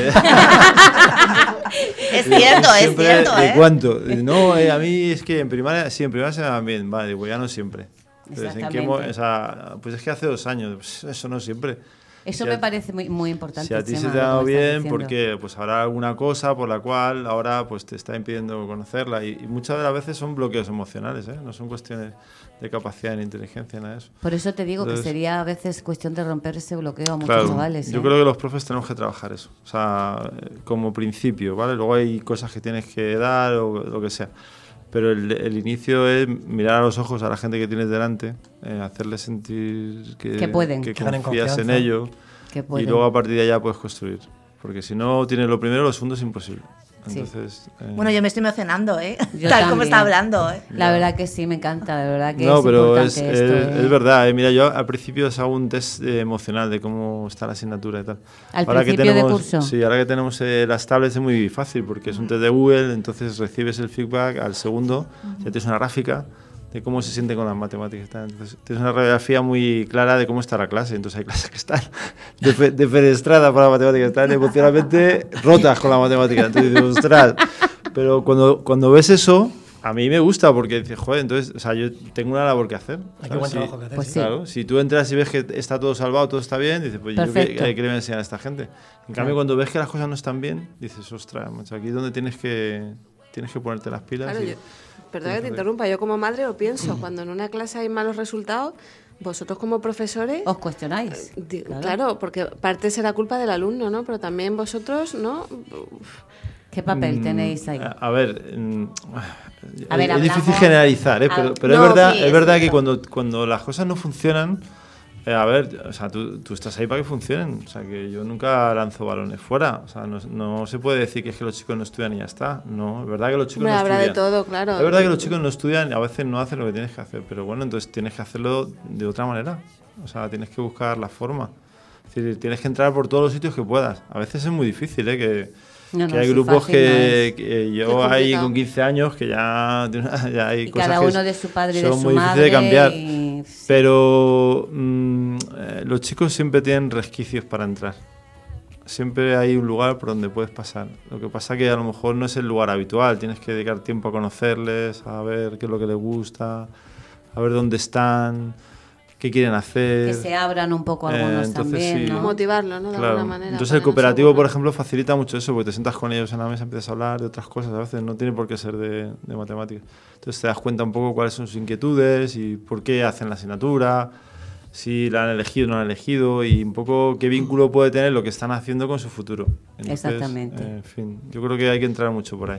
Es cierto, es Siempre, cierto, ¿de cuánto? No, a mí es que en primaria, sí, en primaria se me dan bien. Vale, digo, ya no siempre. Entonces, ¿en qué Exactamente. o sea, pues es que hace 2 años, pues eso no siempre. Eso Si me a- parece muy, muy importante. Si a ti Chema, se te lo ha dado que me estás bien, diciendo. porque pues habrá alguna cosa por la cual ahora pues te está impidiendo conocerla y muchas de las veces son bloqueos emocionales, ¿eh? No son cuestiones de capacidad ni inteligencia, nada de eso. Por eso te digo Entonces, que sería a veces cuestión de romper ese bloqueo a muchos claro, chavales. yo ¿eh? creo que los profes tenemos que trabajar eso, o sea, como principio, ¿vale? Luego hay cosas que tienes que dar o lo que sea. Pero el inicio es mirar a los ojos a la gente que tienes delante, hacerles sentir Que pueden. que Que ganen confías en confianza. ello Que y pueden. luego a partir de allá puedes construir. Porque si no tienes lo primero, lo segundo es imposible. Sí. Entonces, Bueno, yo me estoy emocionando, ¿eh? Yo Tal como también. está hablando, ¿eh? La verdad que sí, me encanta, de verdad que no, es pero importante esto. es verdad. Mira, yo al principio os hago un test emocional de cómo está la asignatura y tal. ¿Al ahora principio que de tenemos, curso? Sí, ahora que tenemos las tablets es muy fácil porque es un test de Google, entonces recibes el feedback al segundo, ya tienes una gráfica de cómo se siente con las matemáticas. Entonces, tienes una radiografía muy clara de cómo está la clase. Entonces hay clases que están defenestradas por la matemática, están emocionalmente rotas con la matemática. Entonces dices, ostras. Pero cuando ves eso, a mí me gusta porque dices, joder, entonces, o sea, yo tengo una labor que hacer. Hay ¿sabes? buen trabajo que hacer, Pues sí. Claro, si tú entras y ves que está todo salvado, todo está bien, dices, pues Perfecto. ¿qué le voy a enseñar a esta gente? En cambio, cuando ves que las cosas no están bien, dices, ostras, macho, aquí es donde tienes que ponerte las pilas. Claro, y- perdona que te interrumpa, yo como madre lo pienso, cuando en una clase hay malos resultados, vosotros como profesores... Os cuestionáis. Claro, porque parte será culpa del alumno, ¿no? Pero también vosotros, ¿no? ¿Qué papel tenéis ahí? A ver, A ver, es difícil hablamos- generalizar, ¿eh? Pero No, sí, es verdad es que cuando las cosas no funcionan, a ver, o sea, tú estás ahí para que funcionen. O sea, que yo nunca lanzo balones fuera. O sea, no se puede decir que es que los chicos no estudian y ya está. No, es verdad que los chicos Hombre, no habrá estudian. de todo, claro. Es verdad que los chicos no estudian y a veces no hacen lo que tienes que hacer. Pero bueno, entonces tienes que hacerlo de otra manera. O sea, tienes que buscar la forma. Es decir, tienes que entrar por todos los sitios que puedas. A veces es muy difícil, ¿eh? No, Que hay sí, grupos fácil no es. que yo Qué ahí complicado. con 15 años que ya hay Y cosas cada que uno de su padre y de son su muy difíciles madre de cambiar. y- Pero los chicos siempre tienen resquicios para entrar. Siempre hay un lugar por donde puedes pasar. Lo que pasa que a lo mejor no es el lugar habitual. Tienes que dedicar tiempo a conocerles, a ver qué es lo que les gusta, a ver dónde están, qué quieren hacer. Que se abran un poco algunos entonces, también, sí. ¿no? Motivarlo, ¿no? De Claro. alguna manera. Entonces para el que no se cooperativo, aburran. por ejemplo, facilita mucho eso, porque te sientas con ellos en la mesa, empiezas a hablar de otras cosas, a veces no tiene por qué ser de matemáticas. Entonces te das cuenta un poco cuáles son sus inquietudes y por qué hacen la asignatura, si la han elegido o no la han elegido y un poco qué vínculo puede tener lo que están haciendo con su futuro. Entonces, Exactamente. En fin, yo creo que hay que entrar mucho por ahí.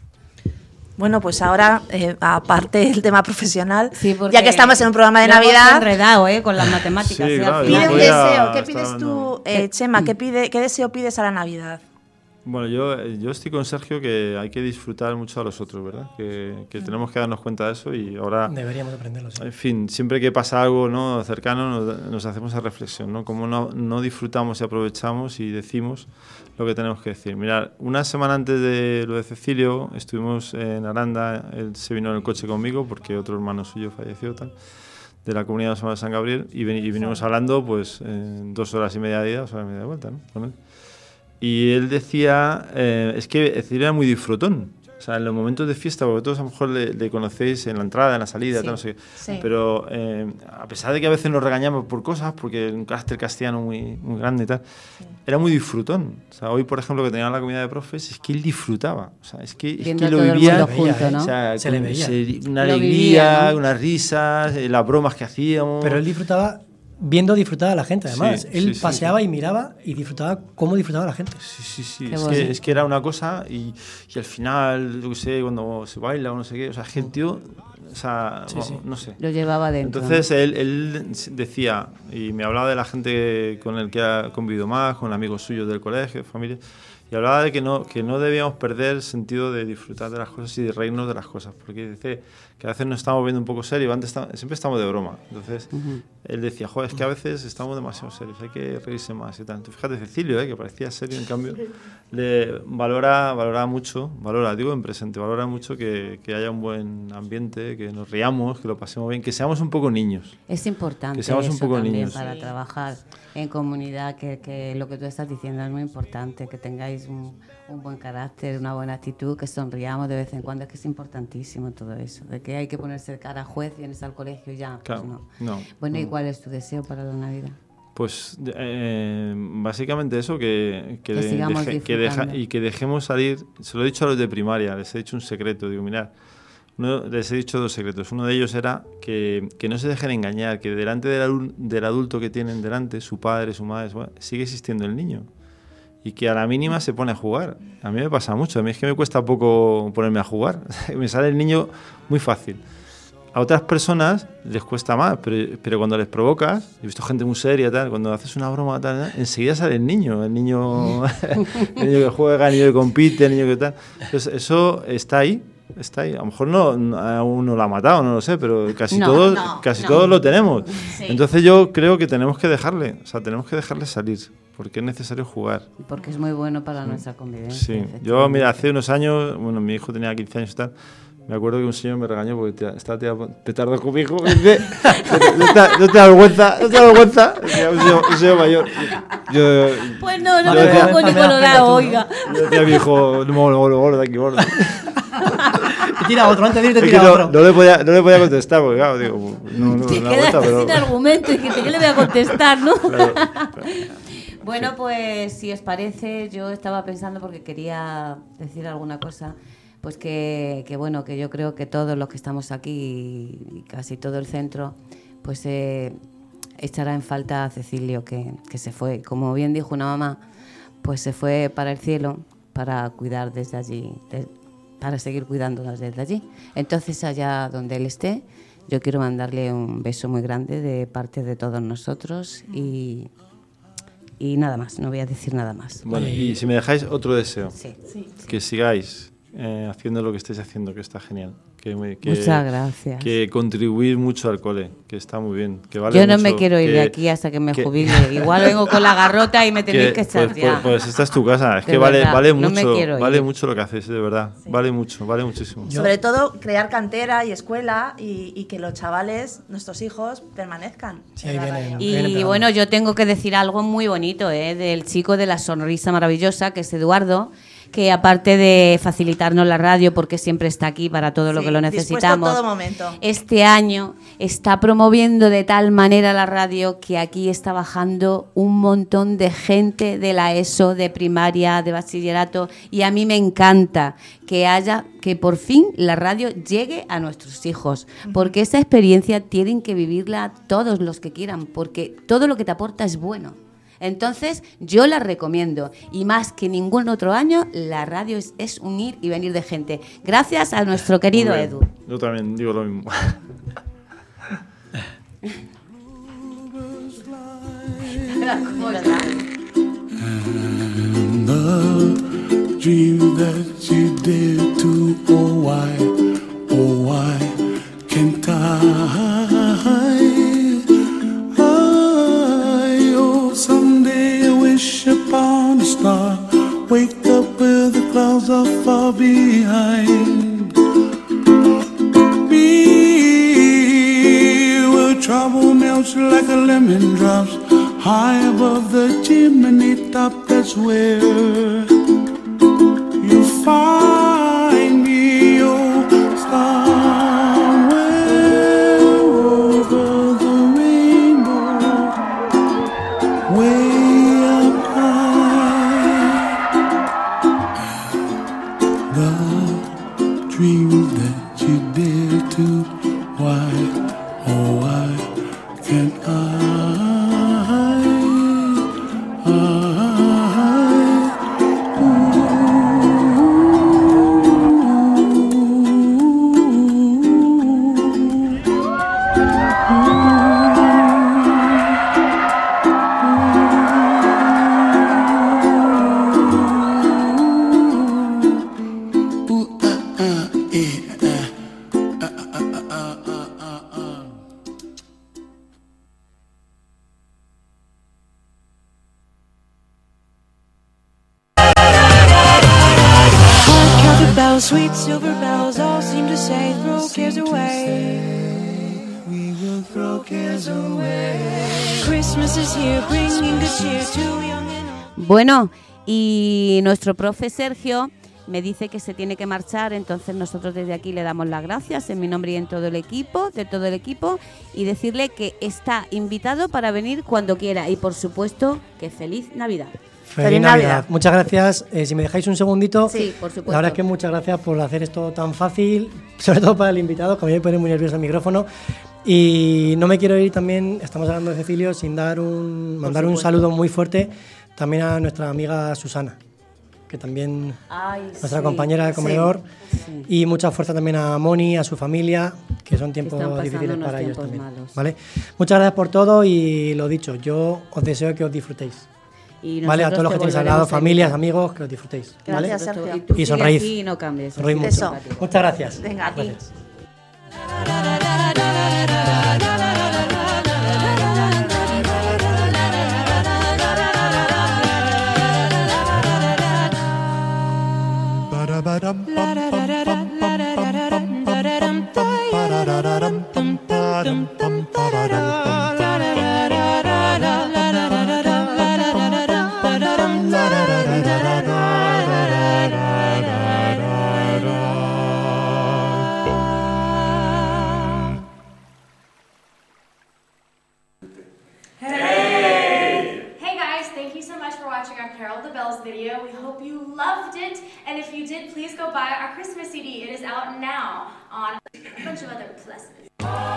Bueno, pues ahora, aparte del tema profesional, porque ya que estamos en un programa de lo hemos Navidad, enredado, con las matemáticas. Sí, al claro, final. pide un voy a deseo. ¿Qué estar pides tú, hablando. Chema? ¿Qué deseo pides a la Navidad? Bueno, yo estoy con Sergio que hay que disfrutar mucho a los otros, ¿verdad? Que tenemos que darnos cuenta de eso y ahora... Deberíamos aprenderlo, sí. En fin, siempre que pasa algo, ¿no?, cercano, nos hacemos esa reflexión, ¿no? Cómo no disfrutamos y aprovechamos y decimos lo que tenemos que decir. Mirad, una semana antes de lo de Cecilio, estuvimos en Aranda, él se vino en el coche conmigo porque otro hermano suyo falleció, tal, de la comunidad de San Gabriel, y vinimos hablando, pues, 2 horas y media de ida, 2 horas y media de vuelta, ¿no?, con él. Y él decía, es que Cecilio era muy disfrutón. O sea, en los momentos de fiesta, porque todos a lo mejor le conocéis en la entrada, en la salida, Sí, tal, no sé qué. sí. Pero a pesar de que a veces nos regañamos por cosas, porque un carácter castellano muy grande y tal, era muy disfrutón. O sea, hoy, por ejemplo, que tenía la comunidad de profes, es que él disfrutaba. O sea, es que Viendo lo todo el vivía. mundo junto, ¿no? O sea, Se le veía. una Lo alegría, vivía, ¿no? unas risas, las bromas que hacíamos. Pero él disfrutaba viendo disfrutar a la gente, además. Sí, Él sí, paseaba y miraba y disfrutaba cómo disfrutaba la gente. Sí, Qué es bonito. es que era una cosa y al final, yo qué sé, cuando se baila o no sé qué, o sea, es que el tío, o sea, Sí, sí. no sé. Lo llevaba dentro. Entonces él decía, y me hablaba de la gente con el que ha convivido más, con amigos suyos del colegio, de familia, y hablaba de que no debíamos perder el sentido de disfrutar de las cosas y de reírnos de las cosas, porque dice que a veces nos estamos viendo un poco serios, antes siempre estamos de broma. Entonces él decía, joder, es que a veces estamos demasiado serios, hay que reírse más y tal. Entonces, fíjate, Cecilio, que parecía serio, en cambio, le valora mucho, digo en presente, valora mucho que haya un buen ambiente, que nos riamos, que lo pasemos bien, que seamos un poco niños. Es importante Que seamos un eso poco también niños. para trabajar en comunidad, que lo que tú estás diciendo es muy importante, que tengáis un buen carácter, una buena actitud, que sonriamos de vez en cuando, es que es importantísimo todo eso, de que hay que ponerse cara a juez, vienes al colegio y ya. Claro, pues no. Bueno, ¿y cuál es tu deseo para la Navidad? Pues básicamente eso, que sigamos disfrutando. y que dejemos salir. Se lo he dicho a los de primaria, les he dicho un secreto. Digo, mirad, les he dicho 2 secretos. Uno de ellos era que no se dejen engañar, que delante del adulto que tienen delante, su padre, su madre, sigue existiendo el niño. Y que a la mínima se pone a jugar. A mí me pasa mucho, a mí es que me cuesta poco ponerme a jugar. Me sale el niño muy fácil. A otras personas les cuesta más, pero cuando les provocas, he visto gente muy seria, tal, cuando haces una broma, tal, enseguida sale el niño que juega, el niño que compite, el niño que tal. Entonces, eso está ahí. A lo mejor aún no lo ha matado, no lo sé, pero casi todos lo tenemos. Sí. Entonces yo creo que tenemos que dejarle salir, porque es necesario jugar. Porque es muy bueno para nuestra convivencia. Sí, yo mira, hace unos años, bueno, mi hijo tenía 15 años y tal, me acuerdo que un señor me regañó porque estaba petardo con mi hijo. Y dice, no te da vergüenza. Un señor mayor. Pues no me pongo ni colorado, oiga. Yo decía a mi hijo, gordo, aquí gordo. Y tira otro, antes de irte tira otro. No le podía contestar porque, claro, digo, te quedas sin argumento y que ¿qué le voy a contestar, no? Claro. Bueno, pues si os parece, yo estaba pensando porque quería decir alguna cosa. Pues que bueno, que yo creo que todos los que estamos aquí y casi todo el centro, pues echará en falta a Cecilio, que se fue. Como bien dijo una mamá, pues se fue para el cielo para cuidar desde allí, para seguir cuidándonos desde allí. Entonces, allá donde él esté, yo quiero mandarle un beso muy grande de parte de todos nosotros y nada más, no voy a decir nada más. Bueno, y si me dejáis otro deseo, sí. Que sigáis haciendo lo que estáis haciendo, que está genial. Muchas gracias. Que contribuir mucho al cole, que está muy bien. Que vale yo no mucho, me quiero ir de aquí hasta que me jubile. Igual vengo con la garrota y me tenéis que echar ya. Pues esta es tu casa. Es de que verdad, vale no mucho, vale mucho lo que haces, de verdad. Sí. Vale muchísimo. Sobre todo crear cantera y escuela y que los chavales, nuestros hijos, permanezcan. Sí, y bueno, yo tengo que decir algo muy bonito del chico de la sonrisa maravillosa, que es Eduardo, que aparte de facilitarnos la radio, porque siempre está aquí para todo lo que lo necesitamos, todo momento. Este año está promoviendo de tal manera la radio que aquí está bajando un montón de gente de la ESO, de primaria, de bachillerato, y a mí me encanta que por fin la radio llegue a nuestros hijos, porque esa experiencia tienen que vivirla todos los que quieran, porque todo lo que te aporta es bueno. Entonces, yo la recomiendo. Y más que ningún otro año, la radio es unir y venir de gente. Gracias a nuestro querido Edu. Yo también digo lo mismo. ¿Cómo está? And the dream that you did to, oh why can't someday I wish upon a star, wake up where the clouds are far behind me, where trouble melts like a lemon drops high above the chimney top. That's where you find me, oh somewhere over the rainbow, way up high. The dreams that you dare to, why, oh why can't sweet silver bells all seem to say, throw cares away. We will throw cares away. Christmas is here, bringing good cheer to young and old. Bueno, y nuestro profe Sergio me dice que se tiene que marchar, entonces nosotros desde aquí le damos las gracias en mi nombre y en todo el equipo, y decirle que está invitado para venir cuando quiera y por supuesto que feliz Navidad. Feliz Navidad. Muchas gracias. Si me dejáis un segundito, sí, por supuesto. La verdad es que muchas gracias por hacer esto tan fácil, sobre todo para el invitado, que a mí me pone muy nervioso el micrófono. Y no me quiero ir también, estamos hablando de Cecilio, sin mandar un saludo muy fuerte también a nuestra amiga Susana, que también nuestra compañera de comedor, y mucha fuerza también a Moni, a su familia, que son tiempos difíciles para ellos también. ¿Vale? Muchas gracias por todo y lo dicho, yo os deseo que os disfrutéis. Vale, a todos los que tenéis al lado, familias, amigos, que os disfrutéis. Gracias, ¿vale? Sergio. Y sonreíd. Y no cambies. Sonreíd mucho. Muchas gracias. Venga, a ti. Gracias. Hey guys, thank you so much for watching our Carol of the Bells video. We hope you loved it, and if you did, please go buy our Christmas CD. It is out now on a bunch of other pluses.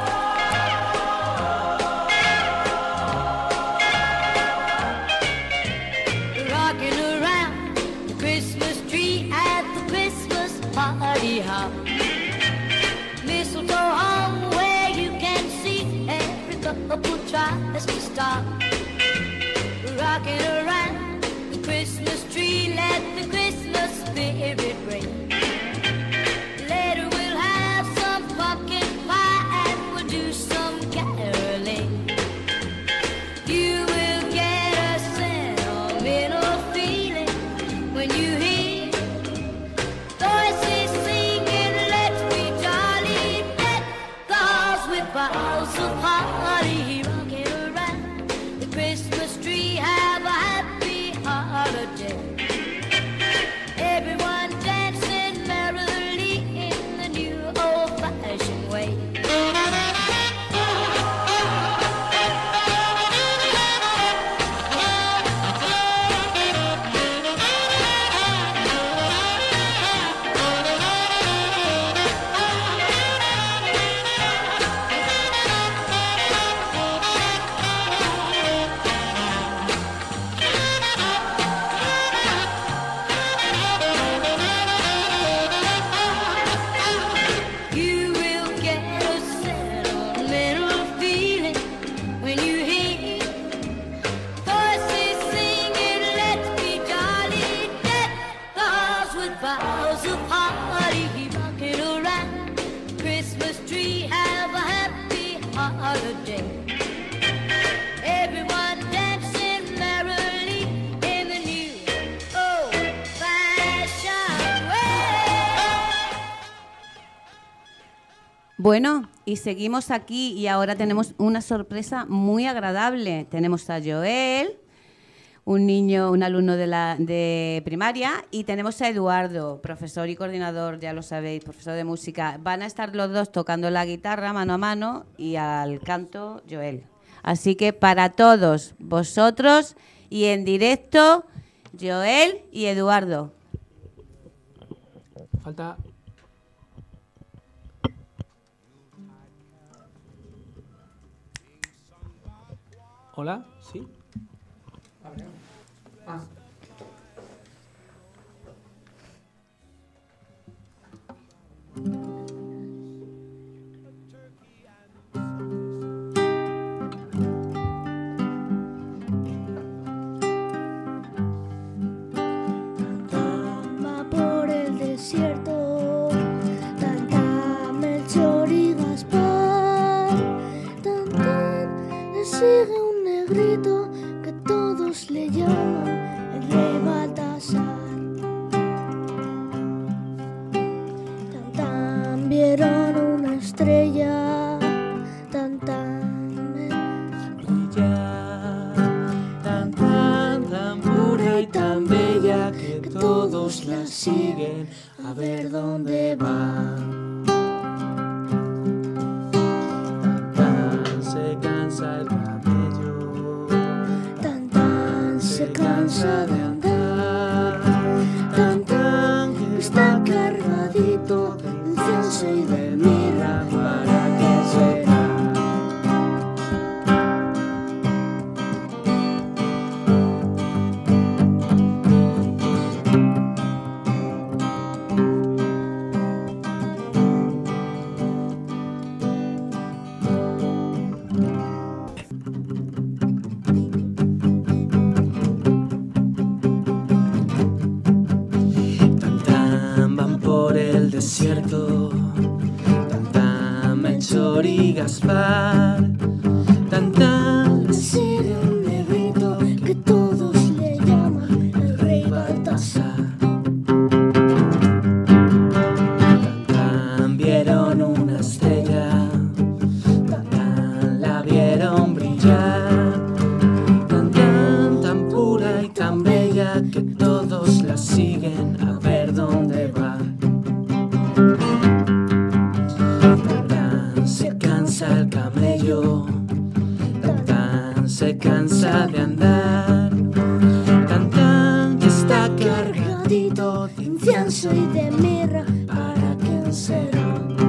Rocking around the Christmas tree at the Christmas party hop. Mistletoe hung where you can see every couple tries to stop. Rocking around the Christmas tree, let the Christmas spirit ring. Later we'll have some pumpkin pie and we'll do some caroling. You will get a sentimental feeling when you hear voices singing, let's be jolly, let the halls with boughs of holly. Rocking around the Christmas tree, have a happy holiday. Everyone dancing merrily in the new old-fashioned way. You will get a sentimental feeling when you hear voices singing, let's be jolly, deck the halls with boughs of holly. Rocking around the Christmas tree, have a happy holiday. Everyone dancing merrily in the new old-fashioned way. Bueno, y seguimos aquí y ahora tenemos una sorpresa muy agradable. Tenemos a Joel, un alumno de primaria, y tenemos a Eduardo, profesor y coordinador, ya lo sabéis, profesor de música. Van a estar los dos tocando la guitarra mano a mano y al canto Joel. Así que para todos vosotros y en directo, Joel y Eduardo. Falta. Hola, ¿sí? Ah. Va por el desierto, tanta Melchor y Gaspar, le sigue un negrito que todos le llaman el de Baltasar. Vieron una estrella, tan tan pura y tan bella que todos la siguen Gaspar. Tan tan Sigue un negrito que todos le llaman el rey Baltasar. tan vieron una estrella, tan la vieron brillar, tan pura y tan bella que todos la siguen a ver dónde va. Tan se cansa el camello, tan se cansa de andar, tan está cargadito de Incienso y de mirra, ¿para quién será?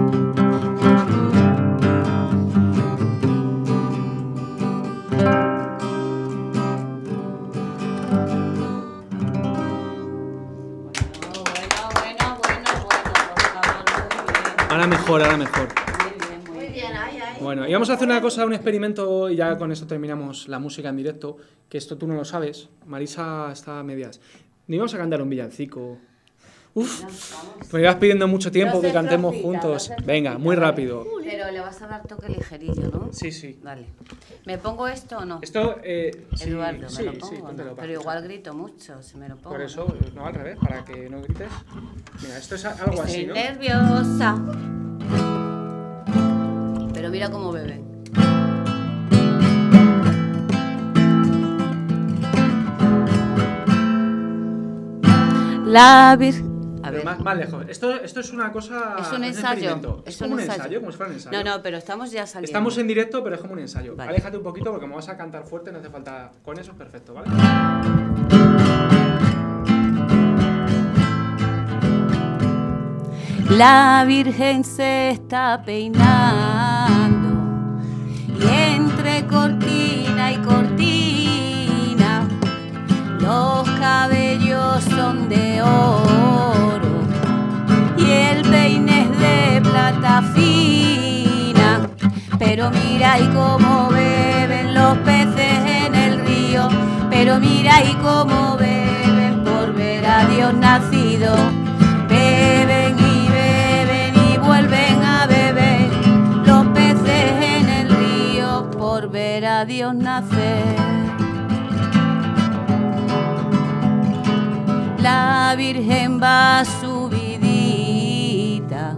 Ahora mejor, ahora mejor. Muy bien, ay. Bueno, y vamos a hacer una cosa, un experimento, y ya con esto terminamos la música en directo, que esto tú no lo sabes. Marisa está a medias. Ni vamos a cantar un villancico. Uf, me ibas pidiendo mucho tiempo que cantemos juntos. Venga, muy rápido. Pero le vas a dar toque ligerillo, ¿no? Sí, sí. Vale. ¿Me pongo esto o no? Esto, sí, Eduardo, sí, ¿me lo pongo? sí, o no? póntelo, Pero igual grito mucho si me lo pongo. Por eso, no, al revés, para que no grites. Mira, esto es algo así, ¿no? Estoy nerviosa. Pero mira cómo bebe. La Virgen. A ver. Más lejos. Esto es una cosa. Es un ensayo. Es como un ensayo, como si fuera un ensayo. No, pero estamos ya saliendo. Estamos en directo, pero es como un ensayo. Vale. Aléjate un poquito porque como vas a cantar fuerte, no hace falta. Con eso es perfecto, ¿vale? La Virgen se está peinando y entre cortina y cortina los cabellos son de oro y el peine es de plata fina. Pero mira y cómo beben los peces en el río, pero mira y cómo beben por ver a Dios nacido. Beben y beben y vuelven a beber los peces en el río por ver a Dios nacer. La Virgen va subidita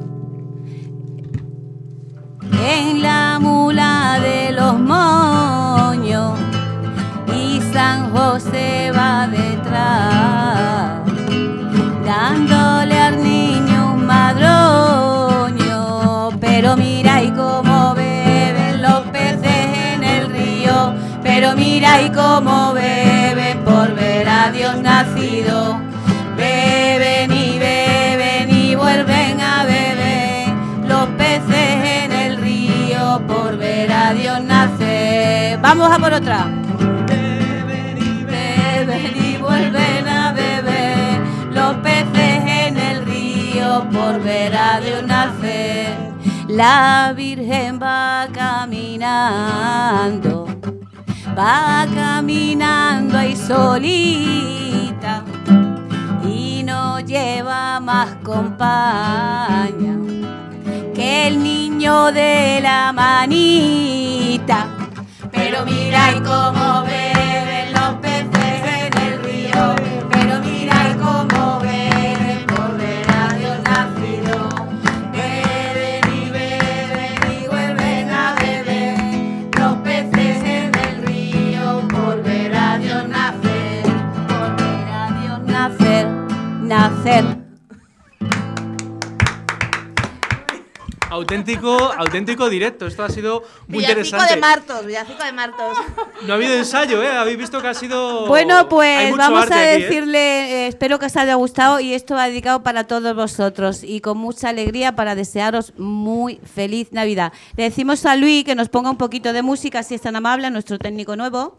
en la mula de los moños y San José va detrás dándole al niño un madroño. Pero mira y cómo beben los peces en el río, pero mira y cómo beben por ver a Dios nacido. Beben y vuelven a beber los peces en el río por ver a Dios nacer. Vamos a por otra. Beben y vuelven a beber los peces en el río por ver a Dios nacer. La Virgen va caminando ahí solita y no lleva más compañía que el niño de la manita. Pero mira y cómo beben los peces en el río, pero mira y cómo beben por ver a Dios nacido. Beben y vuelven a beber los peces en el río por ver a Dios nacer, por ver a Dios nacer. Auténtico directo. Esto ha sido muy interesante. Villancico de Martos. No ha habido ensayo, ¿eh? Habéis visto que ha sido... Bueno, Hay pues mucho vamos arte a aquí, ¿eh? decirle, espero que os haya gustado y esto va dedicado para todos vosotros y con mucha alegría para desearos muy feliz Navidad. Le decimos a Luis que nos ponga un poquito de música, si es tan amable, a nuestro técnico nuevo.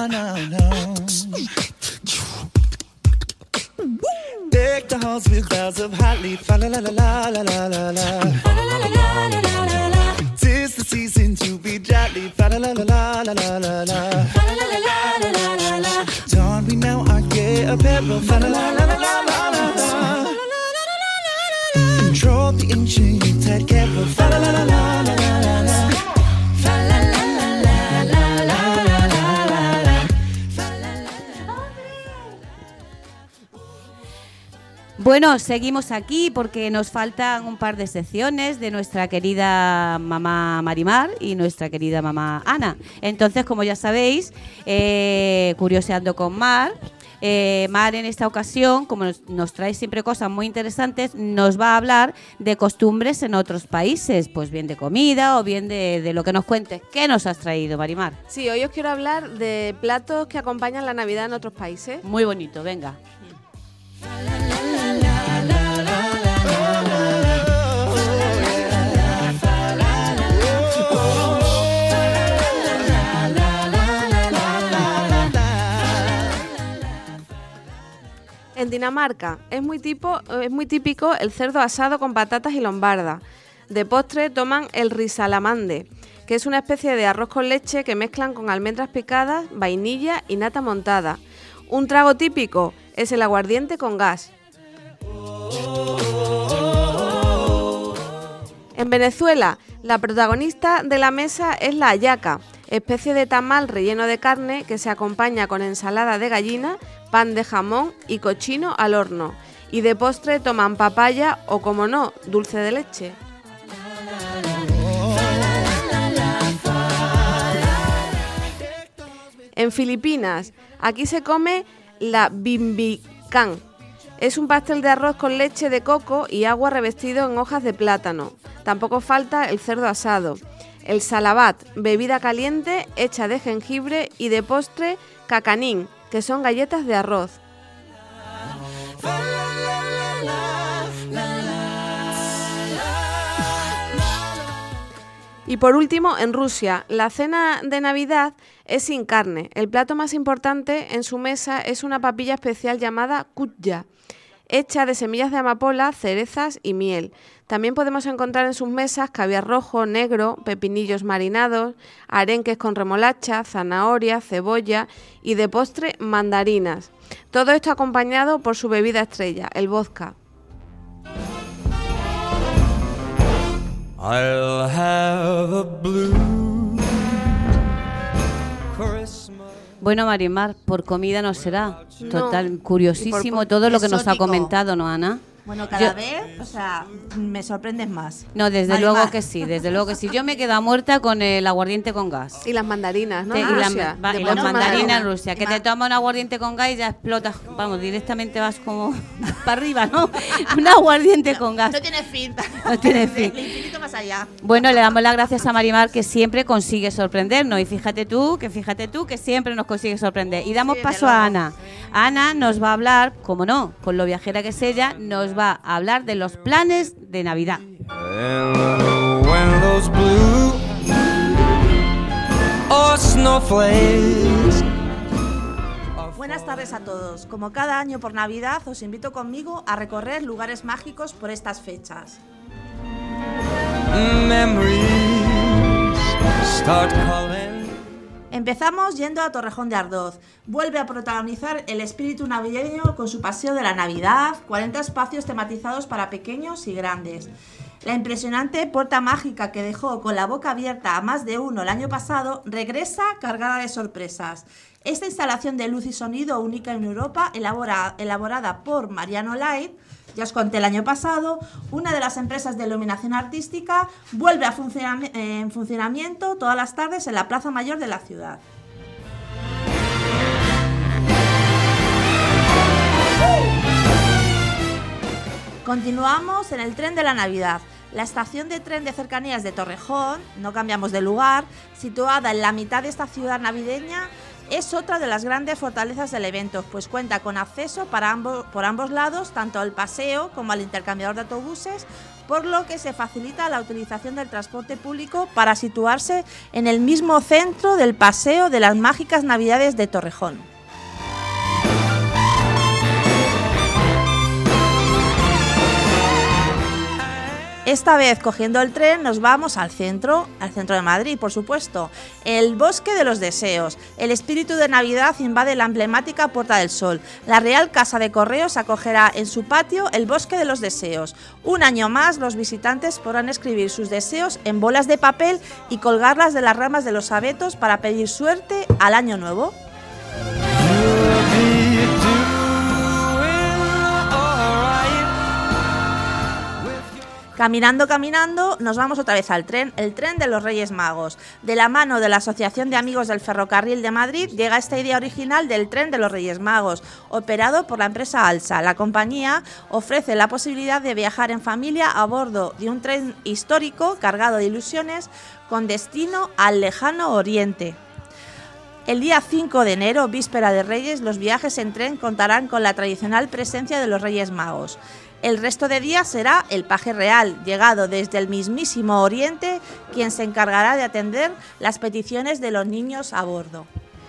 Deck the halls with boughs of hot leaf. Fa la la la la la la la la. Fa la la la la la la la. 'Tis the season to be jolly. Fa la la la la la la la la. Fa la la la la la la la. Don we now our gay apparel. Fa la la la la la la la. Control the inching tight careful. Fa la la la la la la la. Fa la la la la la la la la. Bueno, seguimos aquí porque nos faltan un par de secciones de nuestra querida mamá Marimar y nuestra querida mamá Ana. Entonces, como ya sabéis, Curioseando con Mar, Mar en esta ocasión, como nos trae siempre cosas muy interesantes, nos va a hablar de costumbres en otros países, pues bien de comida o bien de lo que nos cuentes. ¿Qué nos has traído, Marimar? Sí, hoy os quiero hablar de platos que acompañan la Navidad en otros países. Muy bonito, venga. En Dinamarca es muy típico el cerdo asado con patatas y lombarda. De postre toman el risalamande, que es una especie de arroz con leche que mezclan con almendras picadas, vainilla y nata montada. Un trago típico es el aguardiente con gas. En Venezuela, la protagonista de la mesa es la hallaca, especie de tamal relleno de carne que se acompaña con ensalada de gallina, pan de jamón y cochino al horno. Y de postre toman papaya o, como no, dulce de leche. En Filipinas, aquí se come la bimbicán. Es un pastel de arroz con leche de coco y agua revestido en hojas de plátano. Tampoco falta el cerdo asado. El salabat, bebida caliente hecha de jengibre, y de postre cacanín, que son galletas de arroz. Y por último, en Rusia, la cena de Navidad es sin carne. El plato más importante en su mesa es una papilla especial llamada kutya, hecha de semillas de amapola, cerezas y miel. También podemos encontrar en sus mesas caviar rojo, negro, pepinillos marinados, arenques con remolacha, zanahoria, cebolla y de postre mandarinas. Todo esto acompañado por su bebida estrella, el vodka. I'll have a blue Christmas. Bueno, Marimar, por comida no será. No. Total, curiosísimo todo lo que nos ha exótico. comentado, ¿no, Ana? Bueno, cada vez, o sea, me sorprendes más. No, desde Marimar. luego que sí, desde luego que sí. Yo me quedo muerta con el aguardiente con gas. Y las mandarinas, ¿no? Y En las Rusia. y De las postre mandarinas en mandarina. Rusia, que te toma un aguardiente con gas y ya explotas, vamos, directamente vas como para arriba, ¿no? Un aguardiente con gas. No tiene fin. No tiene fin. El infinito más allá. Bueno, le damos las gracias a Marimar, que siempre consigue sorprendernos. Y fíjate tú que siempre nos consigue sorprender. Y damos paso a Ana. Ana nos va a hablar, como no, con lo viajera que es ella, nos va a hablar de los planes de Navidad. And when those blue or snowflakes. Buenas tardes a todos. Como cada año por Navidad, os invito conmigo a recorrer lugares mágicos por estas fechas. Memories start calling. Empezamos yendo a Torrejón de Ardoz. Vuelve a protagonizar el espíritu navideño con su paseo de la Navidad, 40 espacios tematizados para pequeños y grandes. La impresionante puerta mágica que dejó con la boca abierta a más de uno el año pasado regresa cargada de sorpresas. Esta instalación de luz y sonido única en Europa, elaborada por Mariano Light, ya os conté el año pasado, una de las empresas de iluminación artística, vuelve a en funcionamiento todas las tardes en la Plaza Mayor de la ciudad. Continuamos en el tren de la Navidad. La estación de tren de cercanías de Torrejón, no cambiamos de lugar, situada en la mitad de esta ciudad navideña, Es otra de las grandes fortalezas del evento, pues cuenta con acceso por ambos lados, tanto al paseo como al intercambiador de autobuses, por lo que se facilita la utilización del transporte público para situarse en el mismo centro del paseo de las mágicas Navidades de Torrejón. Esta vez, cogiendo el tren, nos vamos al centro de Madrid, por supuesto. El Bosque de los Deseos. El espíritu de Navidad invade la emblemática Puerta del Sol. La Real Casa de Correos acogerá en su patio el Bosque de los Deseos. Un año más, los visitantes podrán escribir sus deseos en bolas de papel y colgarlas de las ramas de los abetos para pedir suerte al año nuevo. Caminando, nos vamos otra vez al tren, el tren de los Reyes Magos. De la mano de la Asociación de Amigos del Ferrocarril de Madrid llega esta idea original del tren de los Reyes Magos, operado por la empresa Alsa. La compañía ofrece la posibilidad de viajar en familia a bordo de un tren histórico cargado de ilusiones con destino al lejano Oriente. El día 5 de enero, víspera de Reyes, los viajes en tren contarán con la tradicional presencia de los Reyes Magos. El resto de días será el paje real, llegado desde el mismísimo Oriente, quien se encargará de atender las peticiones de los niños a bordo.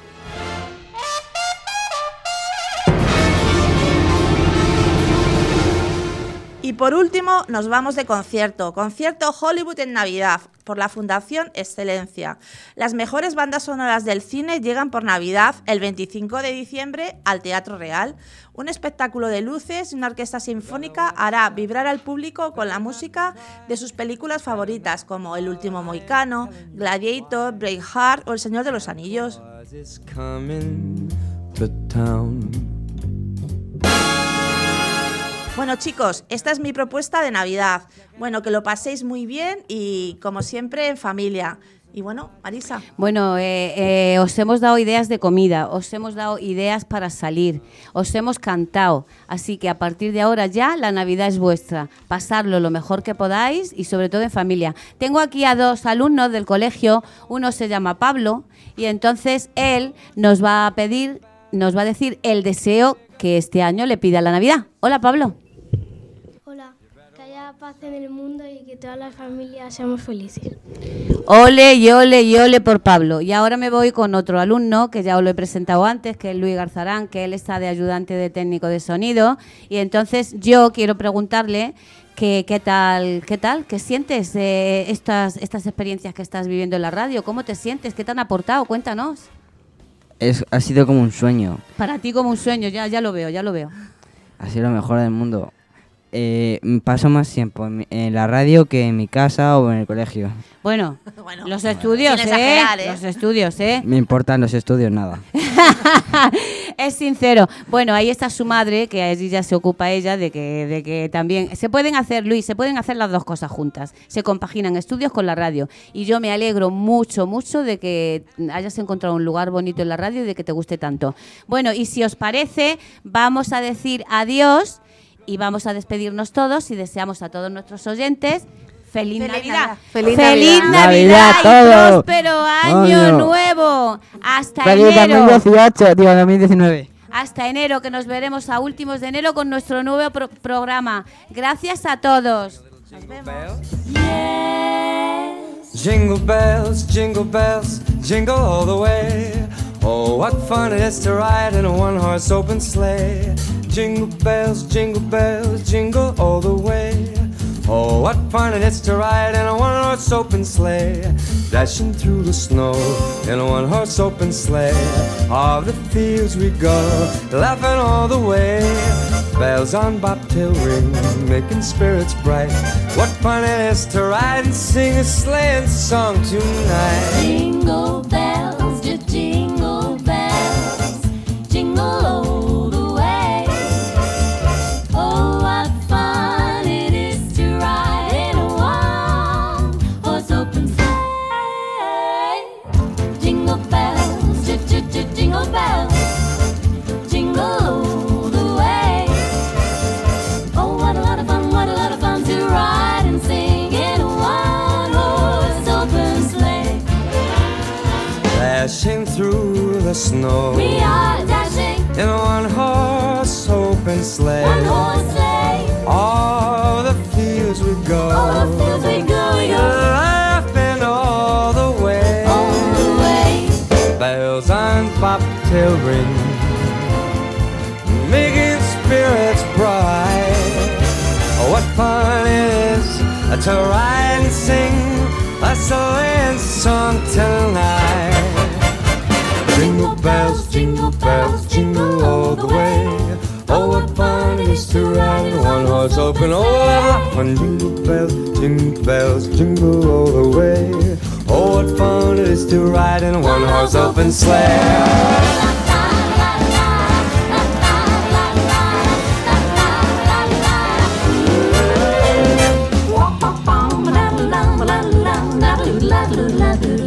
Y por último, nos vamos de concierto. Concierto Hollywood en Navidad, por la Fundación Excelencia. Las mejores bandas sonoras del cine llegan por Navidad, el 25 de diciembre, al Teatro Real. Un espectáculo de luces y una orquesta sinfónica hará vibrar al público con la música de sus películas favoritas, como El último mohicano, Gladiator, Braveheart o El Señor de los Anillos. Bueno, chicos, esta es mi propuesta de Navidad. Bueno, que lo paséis muy bien y, como siempre, en familia. Y bueno, Marisa. Bueno, os hemos dado ideas de comida, os hemos dado ideas para salir, os hemos cantado. Así que a partir de ahora ya la Navidad es vuestra. Pasarlo lo mejor que podáis y sobre todo en familia. Tengo aquí a 2 alumnos del colegio. Uno se llama Pablo y entonces él nos va a decir el deseo que este año le pide a la Navidad. Hola, Pablo. Que haya paz en el mundo y que todas las familias seamos felices. Ole y ole y ole por Pablo. Y ahora me voy con otro alumno que ya os lo he presentado antes, que es Luis Garzarán, que él está de ayudante de técnico de sonido. Y entonces yo quiero preguntarle qué tal, qué sientes de estas experiencias que estás viviendo en la radio. ¿Cómo te sientes? ¿Qué te han aportado? Cuéntanos. Ha sido como un sueño. Para ti como un sueño, ya lo veo. Ha sido lo mejor del mundo. Paso más tiempo en la radio que en mi casa o en el colegio. Bueno, los estudios, Los estudios, Me importan los estudios nada. Es sincero. Bueno, ahí está su madre, que allí ya se ocupa ella de que también se pueden hacer, Luis, se pueden hacer las dos cosas juntas. Se compaginan estudios con la radio. Y yo me alegro mucho de que hayas encontrado un lugar bonito en la radio y de que te guste tanto. Bueno, y si os parece, vamos a decir adiós. Y vamos a despedirnos todos y deseamos a todos nuestros oyentes ¡Feliz Navidad! ¡Feliz Navidad y todo. próspero año nuevo! Hasta ¡Feliz enero. 2019! Hasta enero, que nos veremos a últimos de enero con nuestro nuevo programa. Gracias a todos. Nos vemos. Jingle bells, jingle all the way. Oh, what fun it is to ride in a one-horse open sleigh. Jingle bells, jingle all the way. Oh, what fun it is to ride in a one-horse open sleigh. Dashing through the snow in a one-horse open sleigh. Off the fields we go, laughing all the way. Bells on bobtail ring, making spirits bright. What fun it is to ride and sing a sleighing song tonight. Jingle bells, jingle bells, jingle all the way. Oh, what fun it is to ride in a one-horse open sleigh. Jingle bells, jingle bells, jingle all the way. Oh, what a lot of fun to ride and sing in a one-horse open sleigh. dashing through the snow. We are dashing in a one-horse open sleigh. one-horse sleigh. All the fields we go. All the fields we go, we go. Laughing all the way. All the way. Bells on bobtail ring, making spirits bright. What fun it is to ride and sing a sleighing song tonight. Jingle bells, jingle all the way. Oh, what fun it is to ride in one horse open. Oh, what fun! Jingle bells, jingle all the way. Oh, what fun it is to ride in a one horse open sleigh. La la la la la la la la la la la la.